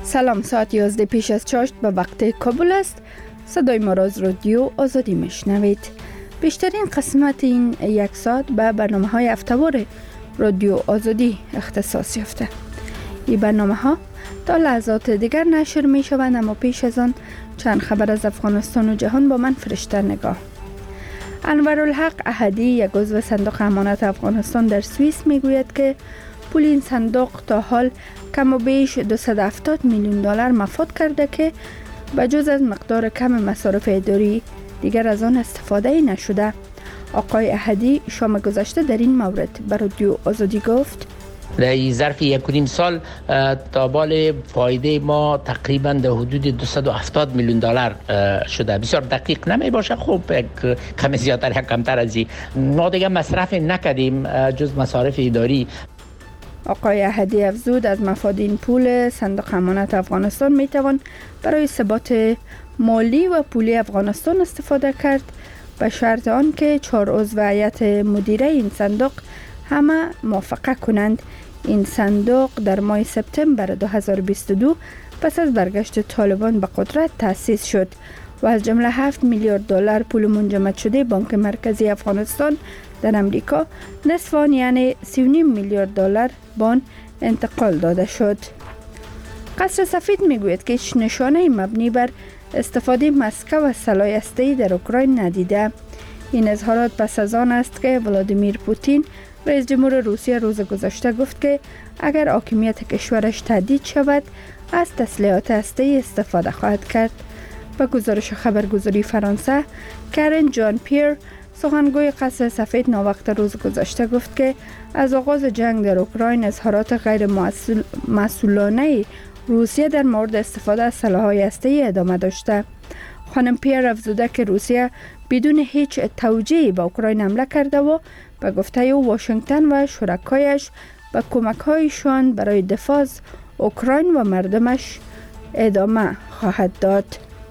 سلام، ساعت 11 پیش از چاشت به وقت کابل است. صدای ما را از رادیو آزادی میشنوید. بیشترین قسمت این یک ساعت به برنامه های هفته‌وار رادیو آزادی اختصاص یافته. این برنامه ها تا لحظات دیگر نشر می شوند، اما پیش از آن چند خبر از افغانستان و جهان با من فرشته نگاه. انورالحق احدی، یک عضو صندوق امانت افغانستان در سوئیس، می گوید که پول این صندوق تا حال کم و بیش 270 میلیون دلار مفاد کرده که بجز از مقدار کم مصارف اداری دیگر از آن استفاده نشده. آقای احدی شام گذشته در این مورد به رادیو آزادی گفت: در ظرف 1.5 سال تابال فایده ما تقریبا در حدود 270 میلیون دلار شده. بسیار دقیق نمی باشه، خب کم زیادتر یا کمتر از این ما دیگه مصرف نکردیم جز مصارف اداری. آقای احدی افزود از مفاد این پول صندوق امانت افغانستان می توان برای ثبات مالی و پولی افغانستان استفاده کرد، به شرط آن که 4 عضو هیئت مدیره این صندوق همه موافقه کنند. این صندوق در ماه سپتامبر 2022 پس از برگشت طالبان به قدرت تأسیس شد و از جمله 7 میلیارد دلار پول منجمد شده بانک مرکزی افغانستان در امریکا نصف آن یعنی 3.5 میلیارد دلار به آن انتقال داده شد. قصر سفید میگوید که هیچ نشانه مبنی بر استفاده مسکو از سلاح هسته‌ای در اوکراین ندیده. این اظهارات پس از آن است که ولادیمیر پوتین رئیس جمهور روسیه روز گذشته گفت که اگر حاکمیت کشورش تهدید شود از تسلیحات هسته‌ای استفاده خواهد کرد. به گزارش خبرگزاری فرانسه، کرن جان پیر، سخنگوی قصر سفید، ناوقت روز گذشته گفت که از آغاز جنگ در اوکراین اظهارات غیر مسئولانه روسیه در مورد استفاده از سلاح‌های هسته‌ای ادامه داشته. خانم پیر افزوده که روسیه بدون هیچ توجیهی به اوکراین حمله کرده و به گفته او واشنگتن و شرکایش به کمک‌هایشان برای دفاع از اوکراین و مردمش ادامه خواهد داد.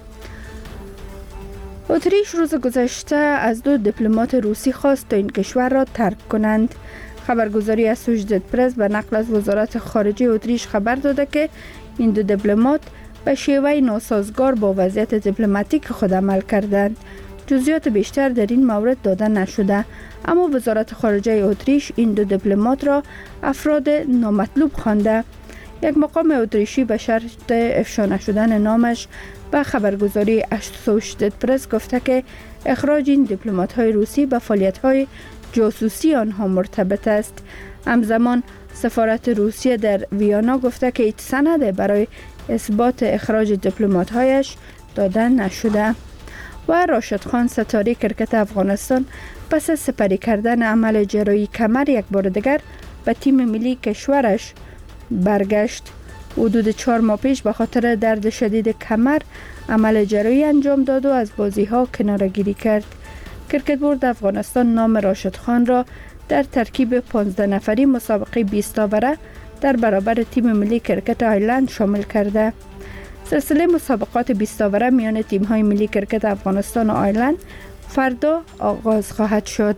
اتریش روز گذشته از 2 دیپلمات روسی خواست تا این کشور را ترک کنند. خبرگزاری اسوشیتد پرس به نقل از وزارت خارجه اتریش خبر داده که این 2 دیپلمات به شیوه ناسازگار با وضعیت دیپلماتیک خود عمل کردند. جزئیات بیشتر در این مورد داده نشده، اما وزارت خارجه اتریش این 2 دیپلمات را افراد نامطلوب خوانده. یک مقام اتریشی به شرط افشا نشدن نامش به خبرگزاری اسوشیتد پرس گفته که اخراج این دیپلمات‌های روسی به فعالیت‌های جاسوسی آنها مرتبط است. همزمان سفارت روسیه در ویانا گفته که هیچ سند برای اثبات اخراج دیپلمات‌هایش داده نشده. و راشد خان، ستاره کرکت افغانستان، پس از سپری کردن عمل جراحی کمر یک بار دیگر به تیم ملی کشورش برگشت. حدود 4 ماه پیش به خاطر درد شدید کمر عمل جراحی انجام داد و از بازی‌ها کناره‌گیری کرد. کرکت بورد افغانستان نام راشد خان را در ترکیب 15 نفری مسابقه 20 آوره در برابر تیم ملی کرکت آیلند شامل کرده. سلسله مسابقات 20 آوره میان تیم‌های ملی کرکت افغانستان و آیلند فردا آغاز خواهد شد.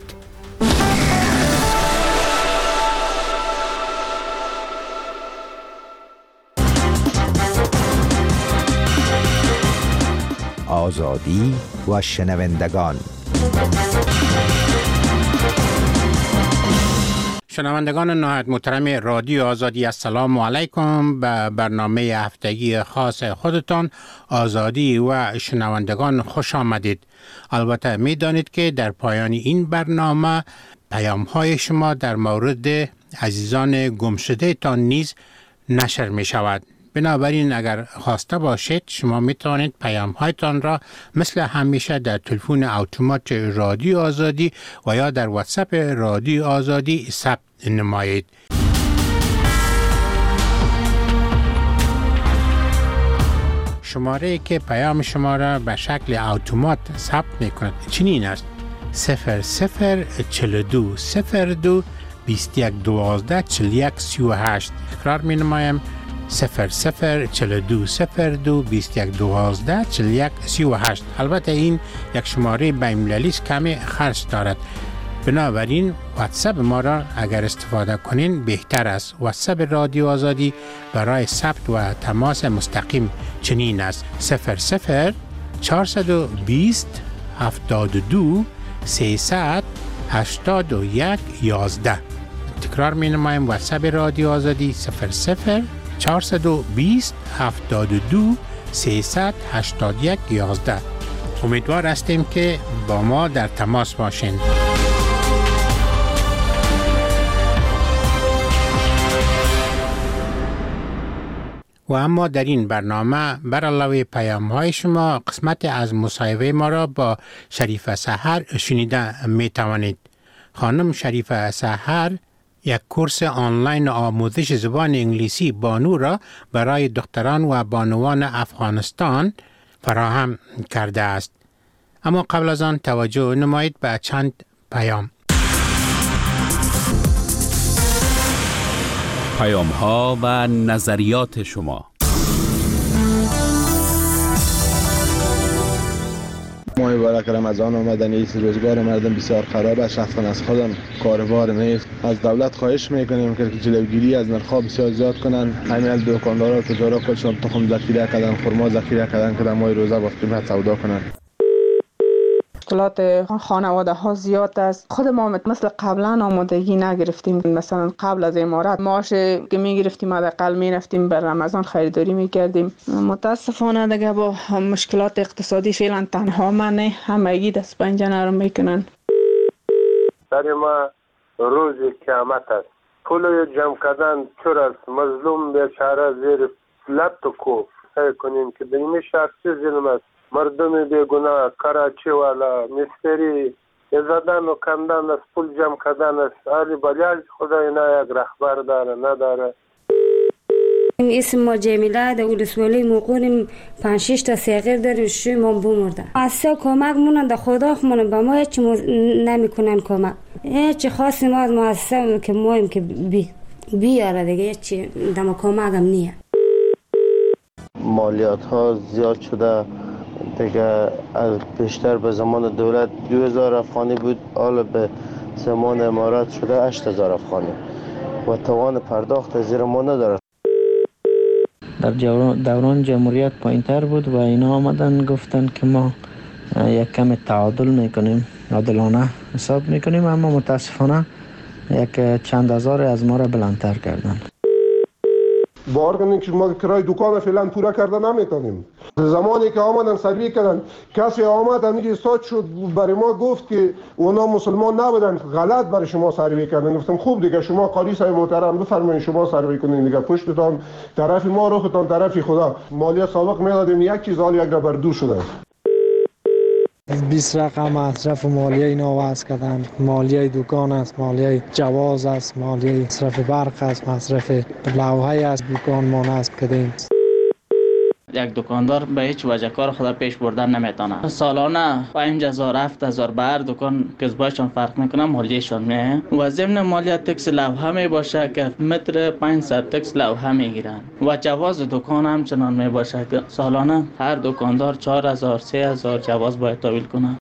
آزادی و شنوندگان. شنوندگان نهایت محترم رادیو آزادی، السلام علیکم. به برنامه هفتگی خاص خودتان آزادی و شنوندگان خوش آمدید. البته می دانید که در پایان این برنامه پیام های شما در مورد عزیزان گمشده تان نیز نشر می شود. بنابراین اگر خواسته باشید شما می توانید پیام هایتان را مثل همیشه در تلفن اتومات رادیو آزادی و یا در واتساپ رادیو آزادی ثبت نمایید. شماره که پیام شما را به شکل اتومات ثبت می کند چنین است: 0042 02 21 12 41 38. تکرار می نمایم: 0042 02 21 12 41 38. البته این یک شماره بین‌المللی است، کمی خرج دارد. بنابراین واتساپ ما را اگر استفاده کنین بهتر است. واتساپ رادیو آزادی برای ثبت و تماس مستقیم چنین است: 00 420 72 300 81 11. تکرار می نمایم: واتساپ رادیو آزادی 00 420 72 300 81 11. امیدوار هستیم که با ما در تماس باشین. و اما در این برنامه بر علاوه پیام‌های شما قسمت از مصاحبه ما را با شریفه سحر شنیده می توانید. خانم شریفه سحر یک کورس آنلاین آموزش زبان انگلیسی بانو را برای دختران و بانوان افغانستان فراهم کرده است. اما قبل از آن توجه نمایید به چند پیام. پیام‌ها و نظریات شما. ماه مبارک رمضان آمدنی است. روزگار مردم بسیار خراب است. شخصا از خودم کاروبار نیست. از دولت خواهش میکنیم که جلوگیری از نرخ‌ها بسیار زیاد کنن. همین دکاندارا و تجارا کلشون تخم ذخیره کردن، خرما ذخیره کردن که در ماه روزه با قیمت سودا کنن. مشکلات خانواده ها زیاد است. خود ما مثل قبلا آمادگی نگرفتیم. مثلا قبل از امارات معاش که میگرفتیم حداقل میرفتیم بر رمضان خریداری میکردیم. متاسفانه دیگه با مشکلات اقتصادی فعلا تنها من نه، همگی دست پنجه نرم میکنن. در ما روز قیامت است. پول جمع کردن چور است. مظلوم بیچاره زیر لب تو کو سعی کنیم که به این شخص ظلم است. مردم بیگناه، کراچی والا، مستری زدن و کندن است، پول جمع کردن است. علی بلیاج خدای نه یک رهبر داره نداره. اسم ما جمیله در ولسوالی موقعیم 5-6 تا صغیر داریم. شوی ما بمرده اصلا کمک مونن در خدا خمونن به ما هیچ نمیکنن کمک. هیچ خاصی ما از مؤسسه که مایم که بیاره دیگه هیچ دم کمک هم نیه. مالیات ها زیاد شده دیگه. بیشتر به زمان دولت 2000 افغانی بود، حالا به زمان امارات شده 8000 افغانی و توان پرداخت زیر ما نداره. در دوران جمهوریت پایین‌تر بود و اینا آمدن گفتن که ما یک کم تعادل میکنیم، عادلانه حساب میکنیم، اما متاسفانه یک چند هزار از ما را بلندتر کردن. باور کنید که ما کرای دکان فعلا پورا کرده نمیتونیم. زمانی که آمدن سروی کردن، کسی آمد همینجا استاد شد برای ما گفت که اونا مسلمان نبودن، غلط برای شما سروی کردن. گفتم خوب دیگه شما قاضی صاحب محترم بفرمایید شما سروی کنین دیگه، پشتتان طرف ما روختان طرف خدا. مالیات سابق میدادیم یک چیز حال یک بر دو شده. 20 رقم مصرف مالیه اینا وضع کردن. مالیه دکان است، مالیه جواز است، مالیه مصرف برق است، مصرف لوحه است دکان ما نصب کردیم. یک دکاندار به هیچ وجه کار خود پیش بردن نمیتونه. سالانه 5000 7000 به هر دکان کسبایشان فرق میکنه، مالیهشان میه و ضمن مالیه تکس لوحه می باشه که متر 500 تکس لوحه میگیرن و جواز دکان همچنان می باشه که سالانه هر دکاندار 4000 3000 جواز باید تحویل کنه.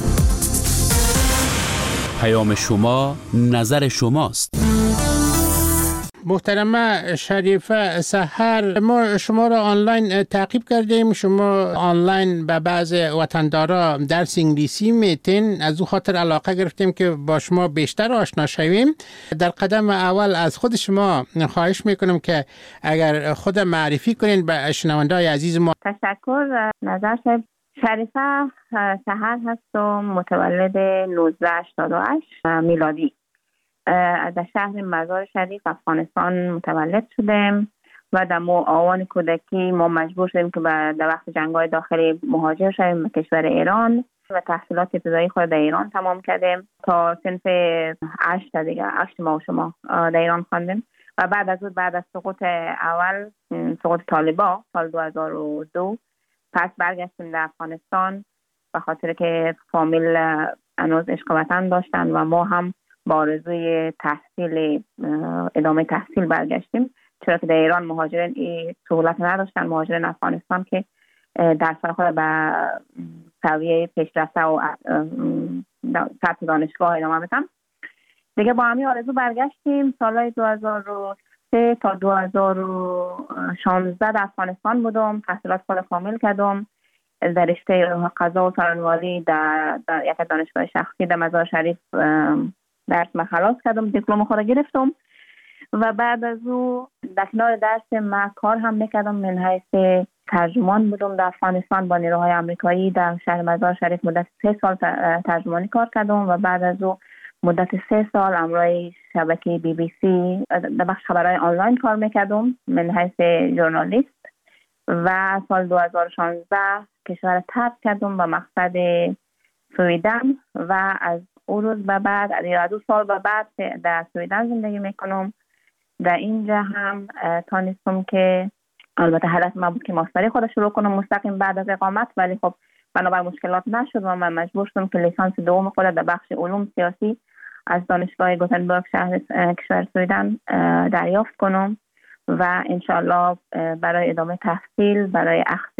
پیام شما نظر شماست. محترمه شریفه سحر، ما شما را آنلاین تعقیب کردیم. شما آنلاین به بعض وطندارا درس انگلیسی میتین، از او خاطر علاقه گرفتیم که با شما بیشتر آشنا شویم. در قدم اول از خود شما خواهش میکنم که اگر خود معرفی کنین به شنونده‌های عزیز ما. تشکر. نظر شریفه سحر هست و متولد 1988 میلادی. در شهر مزار شریف افغانستان متولد شدیم و در آوان کودکی ما مجبور شدیم که در وقت جنگ‌های داخلی مهاجر شدیم به کشور ایران و تحصیلات ابتدایی خود در ایران تمام کردیم تا صنف 8 دیگه 8 ماه شما در ایران خواندیم و بعد از سقوط اول، سقوط طالبان سال 2002 پس برگشتیم در افغانستان به خاطر که فامیل هنوز عشق وطن داشتن و ما هم با آرزوی ادامه تحصیل برگشتیم، چرا که در ایران مهاجرین این سهولت نداشتن. مهاجرین افغانستان که درس خود به سویه پیشرفته و سطح دانشگاه ادامه بدم. دیگه با همین آرزو برگشتیم. سالهای 2003 تا 2016 در افغانستان بودم. تحصیلات خود کامل کردم در رشته قضا و سرانواری در یک دانشگاه شخصی در مزار شریف. درس خلاص کردم، دیپلم خود گرفتم و بعد از او در کنار درس ما کار هم میکردم. من حیث ترجمان بودم در افغانستان با نیروهای آمریکایی در شهر مزار شریف. مدت 3 سال ترجمانی کار کردم و بعد از او مدت 3 سال امروی شبکه BBC در بخش خبرهای آنلاین کار میکردم من حیث ژورنالیست و سال 2016 کشور ترک کردم به مقصد سویدن و از اون روز به بعد یا 2 سال به بعد در سویدن زندگی میکنم. در اینجا هم تانستم که البته هدف من بود که ماستری خود شروع کنم مستقیم بعد از اقامت، ولی خب بنابر مشکلات نشد و من مجبور شدم که لیسانس دوم خود در بخش علوم سیاسی از دانشگاه گوتنبرگ شهر کشور سویدن دریافت کنم و انشالله برای ادامه تحصیل برای اخذ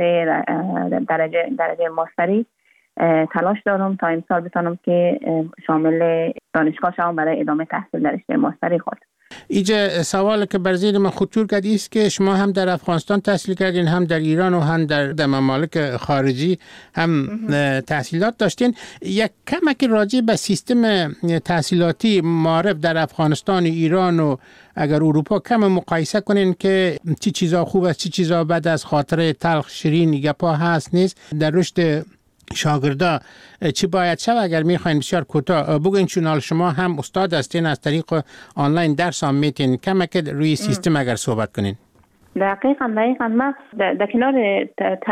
درجه ماستری تلاش دارم تا امسال بتونم که شامل دانشگاه شوم برای ادامه تحصیل در رشته ماستری خود. اینجا سوال که بر ذهن من خطور کرد است که شما هم در افغانستان تحصیل کردین، هم در ایران و هم در ممالک خارجی هم تحصیلات داشتین. یک کمک راجع به سیستم تحصیلاتی معارف در افغانستان، ایران و اگر اروپا کم مقایسه کنین که چی چیزا خوب است، چی چیزا بد است، خاطر تلخ شیرین گپا هست نیست در رشد شاگردا چی باید شد؟ اگر میخواین بسیار کوتاه بگین، چون شما هم استاد هستین از طریق آنلاین درس هم میتین، کمک روی سیستم اگر صحبت کنین. دقیقاً ما در کنار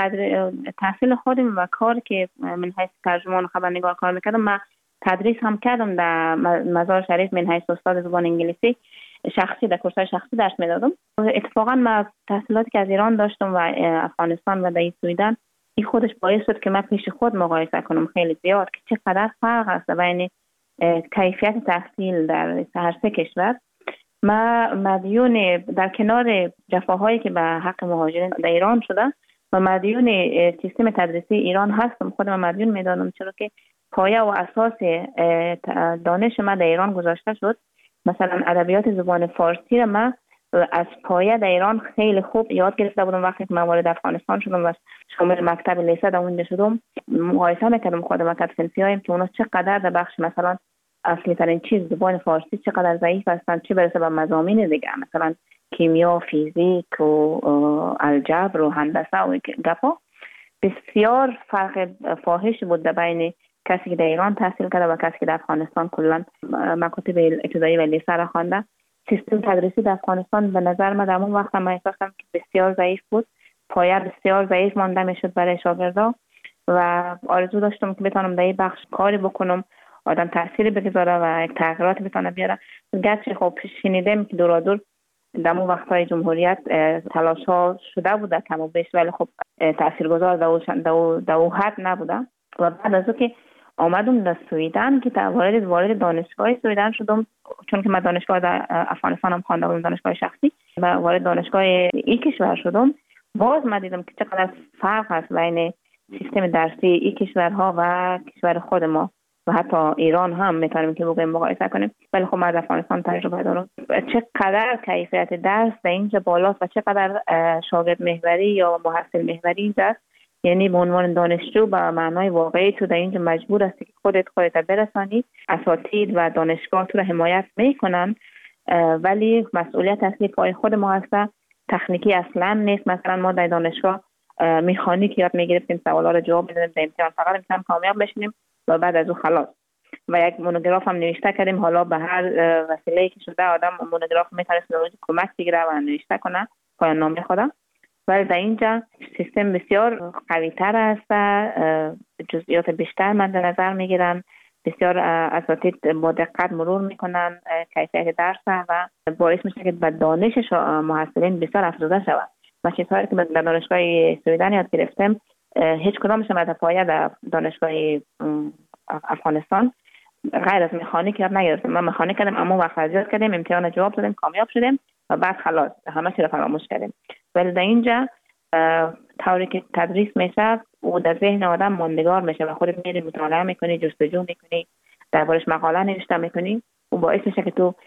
تحصیل خودم و کار که من حیث ترجمان و خبرنگار کار میکردم، من تدریس هم کردم در مزار شریف من حیث استاد زبان انگلیسی شخصی در کورس‌های شخصی درس میدادم. اتفاقاً من تحصیلاتی که از ایران داشتم و افغانستان و در سویدن این خودش باعث شد که من پیش خود مقایسه کنم خیلی زیاد که چقدر فرق است بین کیفیت تحصیل در هر سه کشور. ما مدیون در کنار جفاهایی که به حق مهاجرین در ایران شده و مدیون سیستم تدریسی ایران هستم. خودم مدیون میدانم چرا که پایه و اساس دانش من در ایران گذاشته شد. مثلا ادبیات زبان فارسی را من از پایه در ایران خیلی خوب یاد گرفته بودم. وقتی که من وارد افغانستان شدم و شامل مکتب لیسه در اونجا شدم، مقایسه میکردم خودم که فنسیایم که اونا چقدر در بخش مثلا اصلی ترین چیز زبان فارسی چقدر ضعیف هستن، چه برسه به مضامین دیگه مثلا کیمیا، فیزیک و الجبر و هندسه و گپا. بسیار فرق فاحش بود بین کسی که در ایران تحصیل کرده و کسی که در افغانستان کلا مکاتب ابتدایی و لیسه را خوانده. سیستم تدریسی در افغانستان به نظر من در اون وقت من احساس کردم که بسیار ضعیف بود، پایه بسیار ضعیف مانده میشد برای شاگردا و آرزو داشتم که بتونم در این بخش کاری بکنم، آدم تأثیری بگذاره و یک تغییرات بتونه بیاره. گرچه خب شنیدم که دورادور در اون وقت‌های جمهوریت تلاش ها شده بوده کم و بیش، ولی خب تاثیرگذار در او حد نبوده. و بعد از اون که آمدم در سویدن که وارد دانشگاه سویدن شدم، چون که من دانشگاه در افغانستان هم خوانده بودم، دانشگاه شخصی، و وارد دانشگاه این کشور شدم، باز من دیدم که چقدر فرق هست بین سیستم درسی این کشورها و کشور خود ما و حتی ایران هم میتونیم که بگویم مقایسه کنیم. ولی خب من از افغانستان تجربه دارم چقدر کیفیت درس در اینجا بالاست و چقدر شاگرد محوری یا محصل محوری اینجا است. یعنی به عنوان دانشجو به معنای واقعی تو در اینجا مجبور هستی که خودت برسانی، اساتید و دانشگاه تو رو حمایت میکنن، ولی مسئولیت اصلی پای خود ما هست. تکنیکی اصلا نیست. مثلا ما در دانشگاه مکانیک یاد میگرفتیم، سوالا رو جواب میدادیم، در امتحان فقط امتحان کامیاب بشیم و بعد از اون خلاص. و یک مونوگراف هم نوشته کردیم. حالا به هر وسیله‌ای که شده آدم مونوگراف میتونه کمک بگیره و نوشته کنه پایان نامه خودم. ولی در اینجا سیستم بسیار قوی تر است، جزئیات بیشتر من در نظر میگیرن، بسیار اساتید با دقت مرور میکنن کیفیت درس و باعث میشه که به دانش محصلین بسیار افزوده شود. و چیزهایی که در دانشگاه سویدن یاد گرفتم هیچ کدامش از پایه در دانشگاه افغانستان غیر از مکانیک یاد نگرفتم. من مکانیک کردم، اما وقت یاد کردیم، امتحان جواب دادیم، کامیاب شدیم و بعد خلاص همه چی رو فراموش کردیم. ولی در اینجا طوری که تدریس میشه و در ذهن آدم ماندگار میشه و خودت میری مطالعه میکنی، جستجو میکنی دربارش مقاله نوشته میکنی و باعث میشه که تو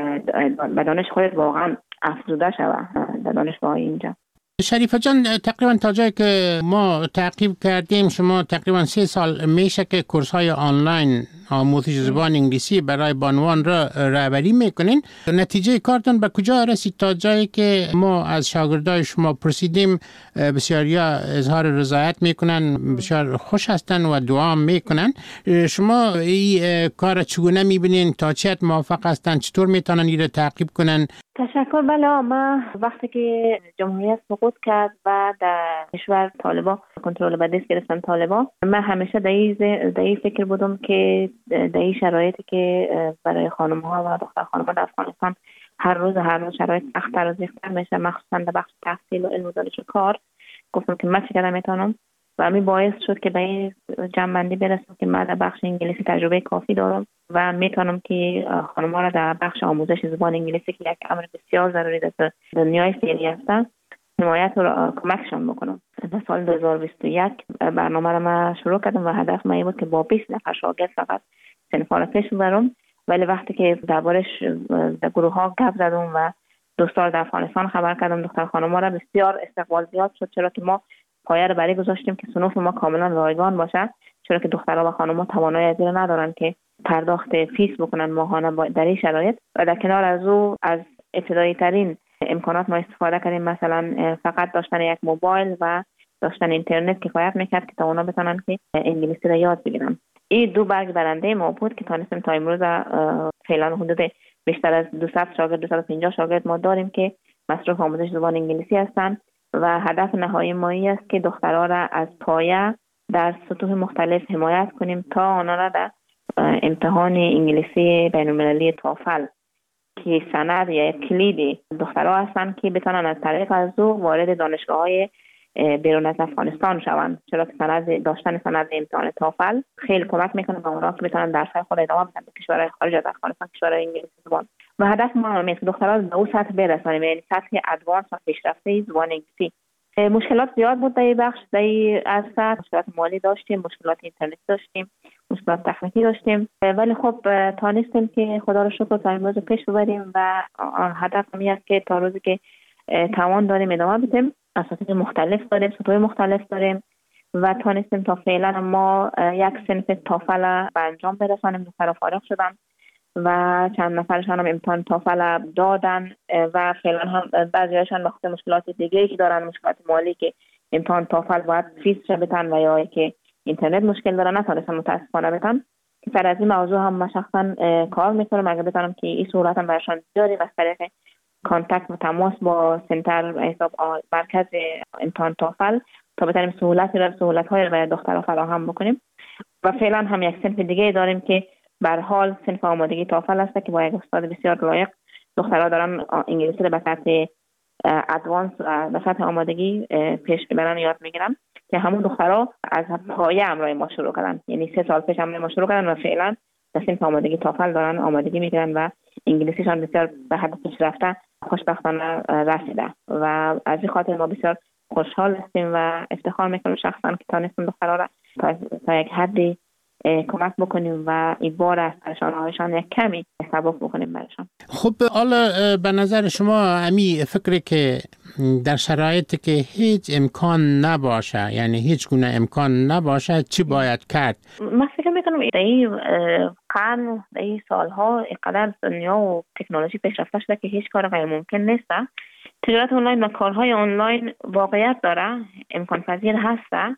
به دانش خودت واقعا افزوده شوه در دانشگاه اینجا. شریفه جان، تقریبا تا جایی که ما تعقیب کردیم شما تقریبا 3 سال میشه که کورس های آنلاین آموزش زبان انگلیسی برای بانوان را رهبری میکنین. نتیجه کارتون به کجا رسید تا جایی که ما از شاگردای شما پرسیدیم بسیاریا اظهار رضایت میکنن، بسیار خوش هستن و دعا میکنن. شما این کار چگونه میبینین؟ تا چه حد موافق هستن؟ چطور میتونن این را تعقیب کنن؟ تشکر. بله، ما وقتی که جمهوریت سقوط کرد و در کشور طالبا کنترل به دست گرفتن طالبا، من همیشه در این فکر بودم که در این شرایطی که برای خانم ها و دختر خانم ها در افغانستان هر روز شرایط سخت‌تر و سخت‌تر میشه، مخصوصا در بخش تحصیل و علم و دانش و کار. گفتم که من چقدر میتونم و همین باعث شد که به این جمع‌بندی برسم که من در بخش انگلیسی تجربه کافی دارم و میتونم که خانم‌ها را در بخش آموزش زبان انگلیسی که یک امر بسیار ضروری در دنیای فعلی هستن حمایت و کمکشان بکنم. در سال 2021 برنامه را من شروع کردم و هدف من بود که با 20 نفر شاگرد فقط صنف‌ها را پیش ببرم، ولی وقتی که دربارش در گروه‌ها گپ زدم و دوستان در افغانستان خبر کردم دختر خانم‌ها را، بسیار استقبال زیاد شد، چرا که ما پایه را برای گذاشتیم که صنوف ما کاملا رایگان باشه، چرا که دخترها و خانم‌ها توانایی از این ندارن که پرداخت فیس بکنن ماهانه در این شرایط. و در کنار از او از ابتدایی ترین امکانات ما استفاده کردیم، مثلا فقط داشتن یک موبایل و داشتن اینترنت کفایت میکرد که تا اونا بتونن که انگلیسی را یاد بگیرن. این 2 برگ برنده ما بود که تونستیم تا امروز فعلا حدود بیشتر از 200 شاگرد 250 شاگرد ما داریم که مصروف آموزش زبان انگلیسی هستند و هدف نهایی ما است که دخترها را از پایه در سطوح مختلف حمایت کنیم تا آنها را در امتحان انگلیسی بین‌المللی توفل که سند یا کلید دخترها هستند که بتونن از طریق از او وارد دانشگاه‌های بیرون از افغانستان شوند، چرا که داشتن سند امتحان توفل خیلی کمک میکنه به اونها که بتونن درس‌های خود ادامه بدن به کشورهای خارج از افغانستان، کشورهای انگلیسی زبان. و هدف ما همین است که دخترها به اون سطح برسانیم، یعنی سطح ادوانس و پیشرفته زبان انگلیسی. مشکلات زیاد بود در این بخش، در این عرصه مشکلات مالی داشتیم، مشکلات اینترنت داشتیم، مشکلات تکنیکی داشتیم، ولی خب تانستیم که خدا رو شکر تا امروز پیش ببریم و هدف همین است که تا روزی که توان داریم ادامه بدیم. اساتید مختلف داریم، سطوح مختلف داریم و تانستیم تا فعلا ما یک صنف توفل به انجام برسانیم. دخترها فارغ شدن و چند نفرشان هم امتحان توفل دادن و فعلا هم بعضی‌هاشون به خاطر مشکلات دیگه‌ای که دارن، مشکلات مالی که امتحان توفل باید فیس بدن و یا که اینترنت مشکل دارن نتونستن متاسفانه بدن. سر از این موضوع هم من شخصا کار میکنم اگه بتونم که این صورت هم برشان بیاریم از طریق کانتکت و تماس با سنتر حساب مرکز امتحان توفل تا بتونیم سهولت‌های برای دخترها فراهم بکنیم. و فعلا هم یک صنف دیگه داریم که به هر حال صنف آمادگی توفل است که با یک استاد بسیار لایق دخترها دارن انگلیسی رو به سطح ادوانس و به سطح آمادگی پیش ببرن یاد میگیرن که همون دخترها از پایه همراه ما شروع کردن، یعنی 3 سال پیش همراه ما شروع کردن و فعلا در صنف آمادگی توفل دارن آمادگی میگیرن و انگلیسیشان بسیار به حد پیشرفته خوشبختانه رسیده و از این خاطر ما بسیار خوشحال هستیم و افتخار میکنیم شخصا که تانستیم دخترها را تا یک حدی کمک بکنیم و این بار از پریشانی‌هایشان یک کمی سبک بکنیم برشان. خب حالا به نظر شما امی فکری که در شرایطی که هیچ امکان نباشه، یعنی هیچ گونه امکان نباشه، چی باید کرد؟ من فکر میکنم در این قرن، در این سالها اینقدر دنیا و تکنولوژی پیشرفته شده که هیچ کار غیر ممکن نیست. تجارت آنلاین و کارهای آنلاین واقعیت داره، امکان پذیر هسته،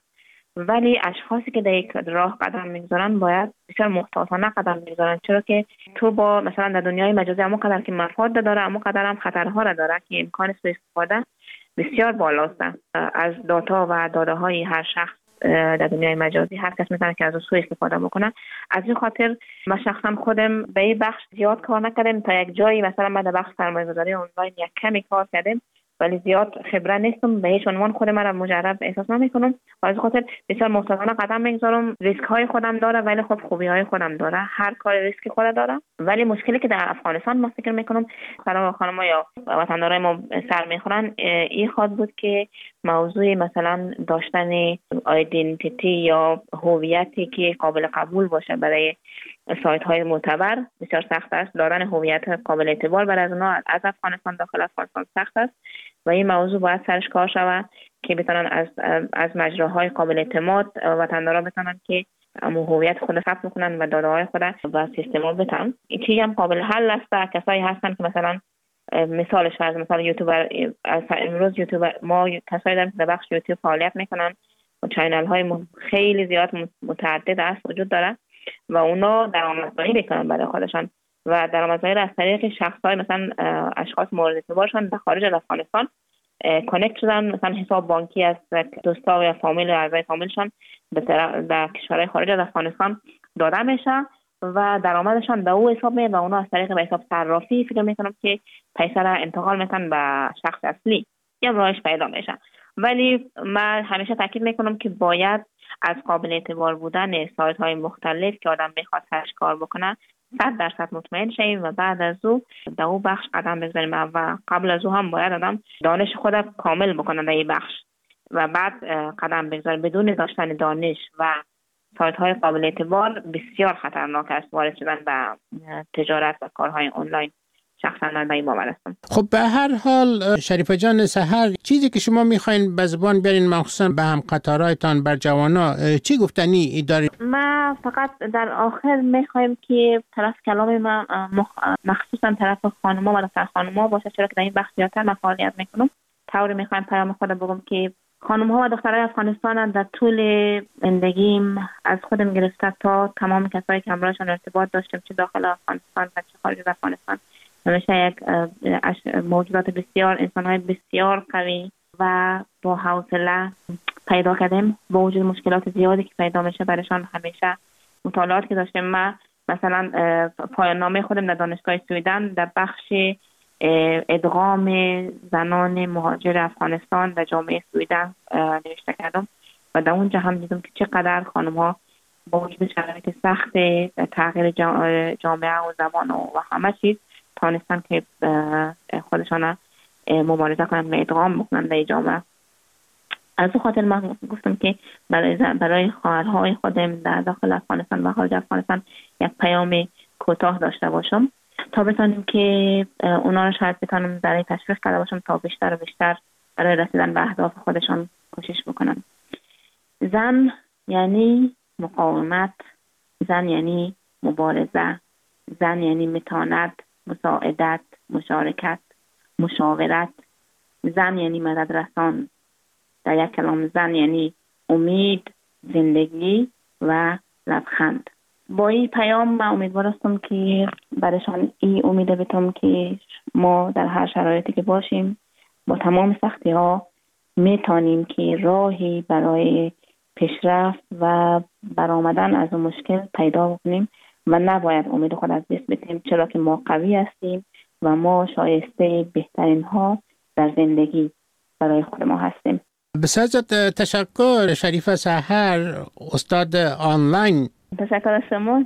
ولی اشخاصی که در یک راه قدم میگذارن باید بسیار محتاطانه قدم میگذارن، چرا که تو با مثلا در دنیای مجازی همون قدر که مفاد داره همون قدر هم خطرها را داره که امکان سوء استفاده بسیار بالاست از داتا و داده های هر شخص در دنیای مجازی. هر کس میتونه که از سوء استفاده بکنه. از این خاطر من شخصا خودم به این بخش زیاد کار نکردم، تا یک جایی مثلا من در بخش سرمایه‌گذاری آنلاین یک کمی کار کردم ولی زیاد خبره نیستم، به هیچ عنوان خودم را مجرب احساس نمی‌کنم و از خاطر بسیار محتاطانه قدم می‌گذارم. ریسک های خودم داره ولی خب خوبی های خودم داره، هر کار ریسک خود داره. ولی مشکلی که در افغانستان ما فکر می‌کنم خانم‌ها یا وطندارای ما سر می‌خورن این خود بود که موضوع مثلا داشتن آیدنتیتی یا هویتی که قابل قبول باشه برای سایت های معتبر بسیار سخت است. دادن هویت قابل اعتبار برای از اونها از افغانستان داخل افغانستان سخت است و این موضوع باید سرش کار شود که بتونن از مجراهای قابل اعتماد وطندارا بتونن که هویت خود ثبت کنن و داده های خود و سیستم بدن. این چیزی هم قابل حل است. کسایی هستن که مثلا مثالش فرض مثلا یوتیوبر، امروز یوتیوبر ما کسایی داریم که در بخش یوتیوب فعالیت میکنن و چینل های خیلی زیاد متعدد است وجود داره و اونا درآمدزایی میکنن برای خودشان و درآمدزایی را از طریق شخصای مثلا اشخاص مورد اعتبارشان در خارج از افغانستان کانکت شدن، مثلا حساب بانکی از دوستا یا فامیل و اعضای فامیلشان در کشورهای خارج از افغانستان داده میشه و درآمدشان به او حساب میاد و اونا از طریق به حساب صرافی فکر میکنم که پیسه را انتقال میتن به شخص اصلی یا راهش پیدا میشه. ولی من همیشه تاکید میکنم که باید از قابل اعتبار بودن سایت های مختلف که آدم میخواد سرش کار بکنه 100% مطمئن شیم و بعد از او در او بخش قدم بزنیم و قبل از او هم باید آدم دانش خود کامل بکنه در این بخش و بعد قدم بگذاریم. بدون داشتن دانش و سایت های قابل اعتبار بسیار خطرناک است وارد شدن به تجارت و کارهای آنلاین. شخصا من به این باور هستم. خب به هر حال شریفه جان سحر، چیزی که شما میخواین به زبان بیارین مخصوصا به هم قطارایتان بر جوانا چی گفتنی دارید؟ ما فقط در آخر میخوایم که طرف کلام ما مخصوصا طرف خانوما و دختر خانوما باشه، چرا که در این بخش زیادتر من فعالیت میکنم. طوری میخوایم پیام خود بگم که خانم‌ها و دخترای افغانستان در طول زندگیم از خودم گرفته تا تمام کسایی که همراهشان ارتباط داشتم چه داخل افغانستان و چه خارج از افغانستان همیشه یک موجودات بسیار انسان‌های بسیار قوی و با حوصله پیدا کردیم. با وجود مشکلات زیادی که پیدا میشه برایشان همیشه مطالعات که داشتم. من مثلا پایان نامه خودم در دانشگاه سویدن در بخش ادغام زنان مهاجر افغانستان در جامعه سویدن نوشته کردم و در اونجا هم دیدم که چقدر خانم‌ها با وجود شرایط سخت تغییر جامعه و زبان و همه چیز تانستن که خودشان مبارزه کنند و ادغام بکنند در جامعه. از اون خاطر من گفتم که برای خواهرهای خودم در داخل افغانستان و خارج افغانستان یک پیام کوتاه داشته باشم تا بتونیم که اونا رو شاید بتونم برای تشویق کرده باشم تا بیشتر و بیشتر برای رسیدن به اهداف خودشان کوشش بکنن. زن یعنی مقاومت، زن یعنی مبارزه، زن یعنی متانت، مساعدت، مشارکت، مشاورت، زن یعنی مدد رسان. در یک کلام زن یعنی امید، زندگی و لبخند. با این پیام من امیدوار هستم که برایشان این امید بتم که ما در هر شرایطی که باشیم با تمام سختی ها میتونیم که راهی برای پیشرفت و برآمدن از اون مشکل پیدا بکنیم و نباید امید خود از دست بدیم، چرا که ما قوی هستیم و ما شایسته بهترین ها در زندگی برای خود ما هستیم. بسیار تشکر شریفه سحر، استاد آنلاین. تشکر از شما.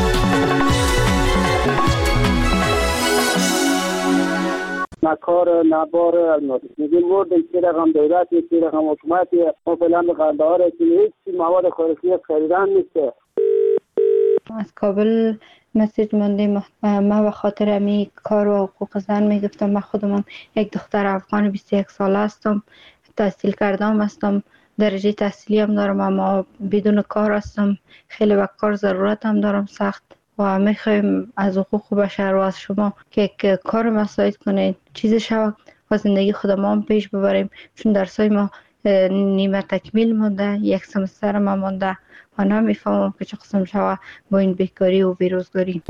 مکار نبار الماس میگیم ورد این رقم دولت یک رقم حکومتی ما فعلا به قندهار هیچ مواد خوراکی خریدن نیست. از کابل مسیج موندیم. ما به خاطر امی کار و حقوق زن میگفتم. من خودم یک دختر افغان 21 ساله هستم، تحصیل کردم هستم، درجه تحصیلی هم دارم، اما بدون کار هستم. خیلی به کار ضرورت هم دارم سخت و میخوایم از حقوق بشر و از شما که کار مساعد کنید چیز شود و زندگی خودمان پیش ببریم، چون درسای ما نیمه تکمیل مونده، یک سمستر ما مونده و نمیفهمم که چه قسم شود با این بیکاری و بیروزگاری.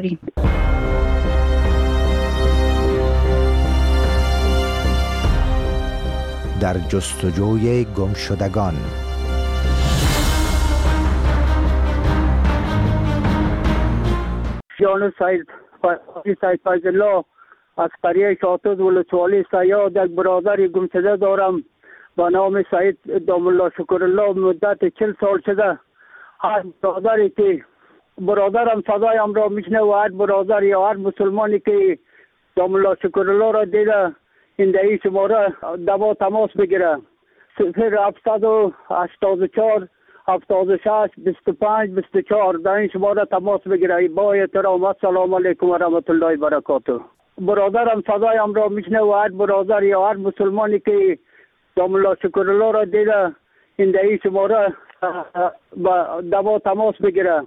در جستجوی گمشدگان. جان سید فیض الله از قریه شاطد ولسوالی سیاد یک برادر گمشده دارم با نام سید دام الله شکر الله. مدت 40 سال شده هر برادری که برادرم صدایم را میشنه و هر برادر یا هر مسلمانی که دام الله شکر الله را دیده این دهی شماره دوا تماس بگیره 0784 76 25 24 در این شماره تماس بگیرید. با احترام السلام علیکم و رحمت الله و برکاته. برادرم صدایم را میشنه و هر برادر یا هر مسلمانی که دام الله شکرالله را دیده این در این شماره با تماس بگیره.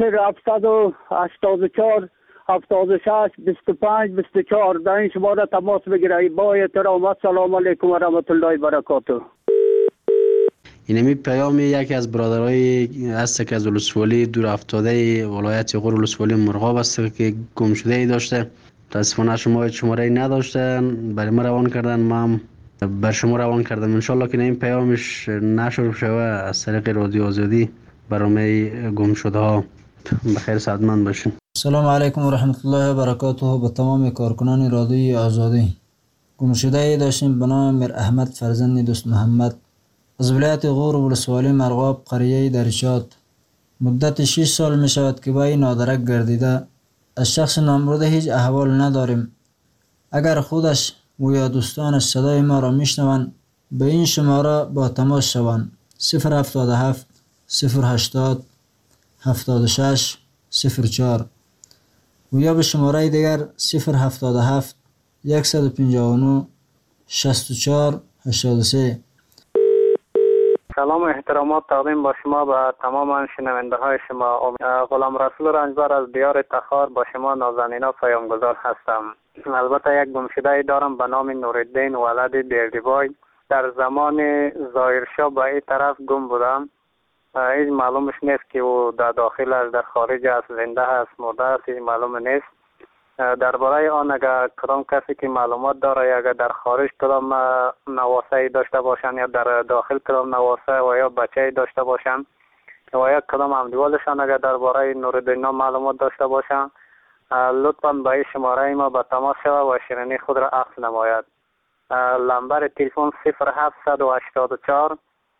0784 76 25 24 در این شماره تماس بگیره. با احترام السلام علیکم و رحمت الله و برکاته. اینمی پیام یکی از برادرای است که از ولسوالی دور افتاده ولایت غور ولسوالی مرغاب است که گم شده ای داشته. متاسفانه شما شماره ای نداشتن، برای ما روان کردن، ما هم بر شما روان کردم. انشالله که این پیامش نشر شوه از طریق رادیو آزادی برای گم شده ها. بخیر سعادتمند باشین. سلام علیکم و رحمت الله و برکاته. به تمام کارکنان رادیوی آزادی. گم شده ای داشتیم به نام میر احمد فرزند دوست محمد از ولایت غور ولسوالی مرغاب قریه درشات. مدت 6 سال می شود که با این نادرک گردیده. از شخص نامبرده هیچ احوال نداریم. اگر خودش و یا دوستانش صدای ما را میشنوند به این شماره با تماس شوند. 077 080 76 04 و یا به شماره دیگر 077 159 64 83. سلام و احترامات تقدیم با شما به تمام شنونده های شما. غلام رسول رنجبر از دیار تخار با شما نازنینا پیامگذار هستم. البته یک گمشده دارم به نام نورالدین ولد بیردیبای. در زمان ظاهرشاه به این طرف گم بودم. هیچ معلومش نیست که او در داخل است، در خارج است، زنده است، مرده است، هیچ معلوم نیست. درباره آن اگر کدام کسی که معلومات داره اگر در خارج کدام نواسه داشته باشن یا در داخل کدام نواسه و یا بچه داشته باشن و یا کدام همدیوالشان اگر درباره نورالدین معلومات داشته باشن لطفاً به این شماره ما به تماس شود و شیرینی خود را عکس نماید. نمبر تلفن 0784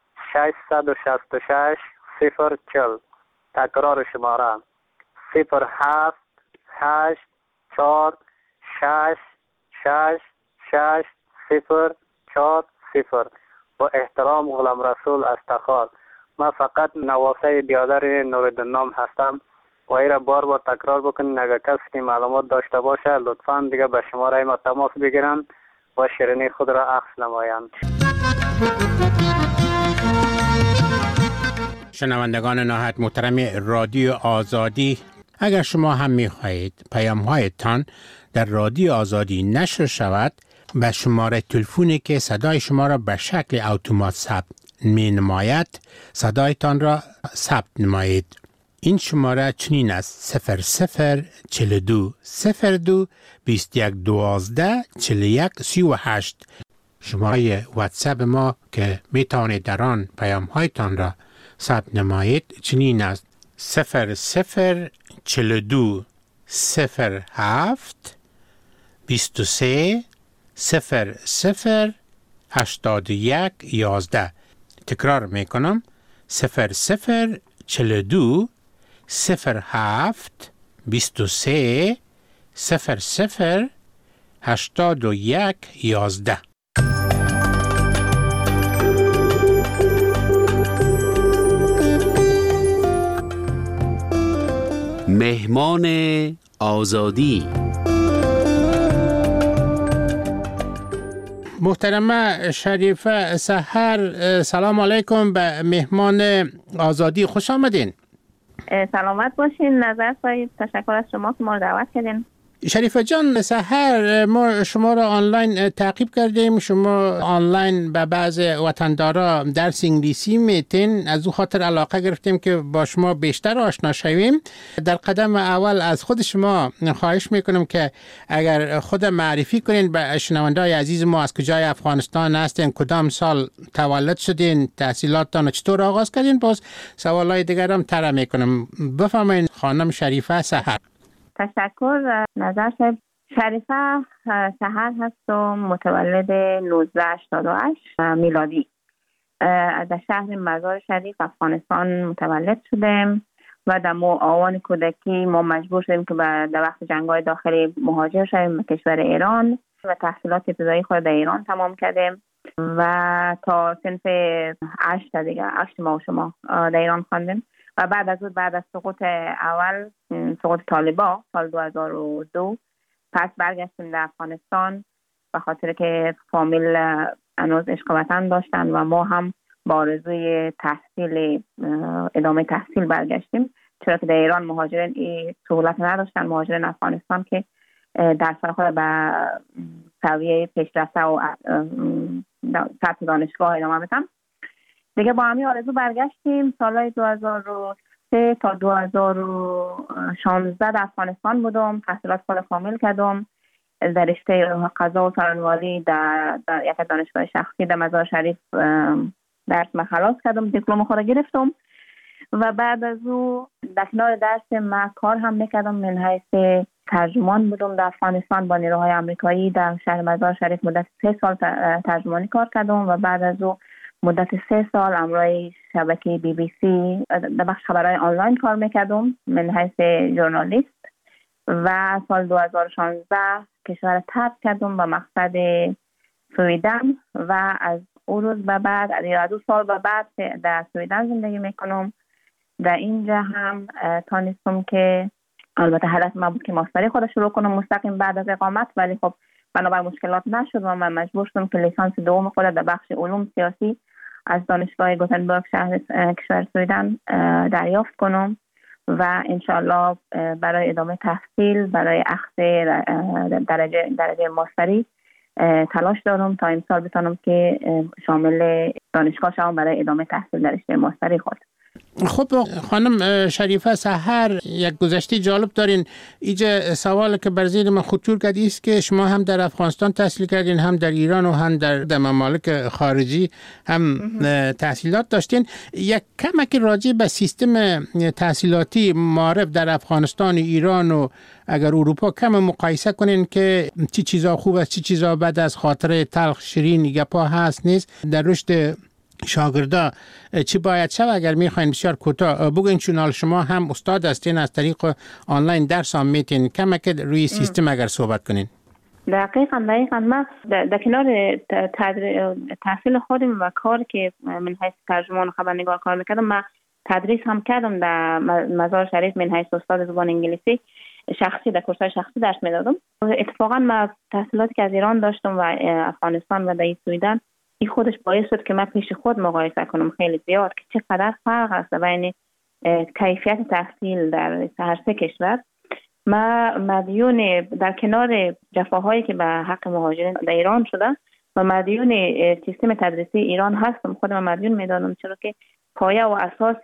666 040. تکرار شماره 078 4 6 6 6 0 4 0. با احترام غلام رسول از تخار. من فقط نواسه بیادر نورالدین هستم و ای را بار بار تکرار بکنین. اگر کسی که معلومات داشته باشه لطفاً دیگه به شماره ما تماس بگیرن و شیرینی خود را عکس نمایند. شنوندگان نهایت محترم رادیو آزادی، اگر شما هم می‌خواهید پیام‌هایتان در رادیو آزادی نشر شود، به شماره تلفنی که صدای شما را به شکل اتومات ثبت می‌نماید صدایتان را ثبت نمایید. این شماره چنین است: 0042 02 21 12 41 38. شماره واتساپ ما که میتوانید در آن پیام‌هایتان را ثبت نمایید چنین است: 0042 07 23 00 81 11. تکرار میکنم: 0042 07 23 00 81 11. مهمان آزادی. محترمه شریفه سحر، سلام علیکم، به مهمان آزادی خوش آمدین. سلامت باشین. نظر سایید، تشکر از شما که ما رو دعوت کردین. شریفه جان، سحر ما شما را آنلاین تعقیب کردیم. شما آنلاین به بعض وطندارا درس انگلیسی میتین، از او خاطر علاقه گرفتیم که با شما بیشتر آشنا شویم. در قدم اول از خود شما خواهش میکنم که اگر خود معرفی کنین به شنونده‌های عزیز ما، از کجای افغانستان هستین، کدام سال تولد شدین، تحصیلاتتان چطور آغاز کردین، باز سوالای دیگر هم طرح میکنم. بفرمایید خانم شریفه سحر. تشکر. نظر صاحب، شریفه سحر هست و متولد 1988 میلادی. در شهر مزار شریف افغانستان متولد شدیم و در آوان کودکی ما مجبور شدیم که در وقت جنگ‌های داخلی مهاجر شدیم به کشور ایران و تحصیلات ابتدایی خود در ایران تمام کردیم. و تا صنف 8 دیگه 8 ماه شما در ایران خواندیم و بعد از سقوط اول، سقوط طالبا سال 2002 پس برگشتیم در افغانستان به خاطر که فامیل هنوز عشق وطن داشتن و ما هم با آرزوی تحصیل ادامه تحصیل برگشتیم، چرا که در ایران مهاجرین این سهولت نداشتن. مهاجرین افغانستان که درس خود به سویه پیشرفته و سطح دانشگاه ادامه بدن دیگه. با همین آرزو برگشتیم. سالهای 2003 تا 2016 در افغانستان بودم، تحصیلات خود کامل کردم در رشته قضا و سرانوالی در یک دانشگاه شخصی در مزار شریف. درس خلاص کردم، دیپلم خود گرفتم و بعد از او در کنار درس ما کار هم میکردم. من حیث ترجمان بودم در افغانستان با نیروهای آمریکایی در شهر مزار شریف. مدت 3 سال ترجمانی کار کردم و بعد از او مدت 3 سال امروی شبکه BBC در بخش خبرهای آنلاین کار میکردم من حیث ژورنالیست و سال 2016 کشور ترک کردم به مقصد سویدن و از اون روز به بعد، از 2 سال به بعد در سویدن زندگی میکنم. در اینجا هم تانستم که البته هدف من بود که ماستری خود شروع کنم مستقیم بعد از اقامت، ولی خب بنابر مشکلات نشد و من مجبور شدم که لیسانس دوم خود در بخش علوم سیاسی از دانشگاه گوتنبرگ شهر کشور سویدن دریافت کنم و انشالله برای ادامه تحصیل برای اخذ درجه ماستری تلاش دارم تا امسال بتونم که شامل دانشگاه شوم برای ادامه تحصیل در رشته ماستری خود. خب خانم شریفه سحر، یک گذشته جالب دارین. اینجا سوال که بر ذهن من خطور کرد است که شما هم در افغانستان تحصیل کردین، هم در ایران و هم در ممالک خارجی هم تحصیلات داشتین. یک کمک راجع به سیستم تحصیلاتی معارف در افغانستان و ایران و اگر اروپا کم مقایسه کنین که چی چیزا خوب است، چی چیزا بد است، خاطره تلخ شیرین گپا هست نیست در رشد شاگردا چی باید شد؟ اگر میخواین بسیار کوتاه بگوین، چون شما هم استاد هستین از طریق آنلاین درس هم میتین، کمک روی سیستم اگر صحبت کنین. دقیقاً من در کنار تحصیل خودم و کار که من حیث ترجمان و خبرنگار کار میکردم، من تدریس هم کردم در مزار شریف من حیث استاد زبان انگلیسی شخصی در کورس‌های شخصی درس میدادم. اتفاقاً من تحصیلاتی که از ایران داشتم و افغانستان و در سویدن، این خودش باعث شد که من پیش خود مقایسه کنم خیلی زیاد که چقدر فرق است بین کیفیت تحصیل در هر سه کشور. ما مدیون در کنار جفاهایی که به حق مهاجرین در ایران شده و مدیون سیستم تدریسی ایران هستم. خودم مدیون میدانم، چرا که پایه و اساس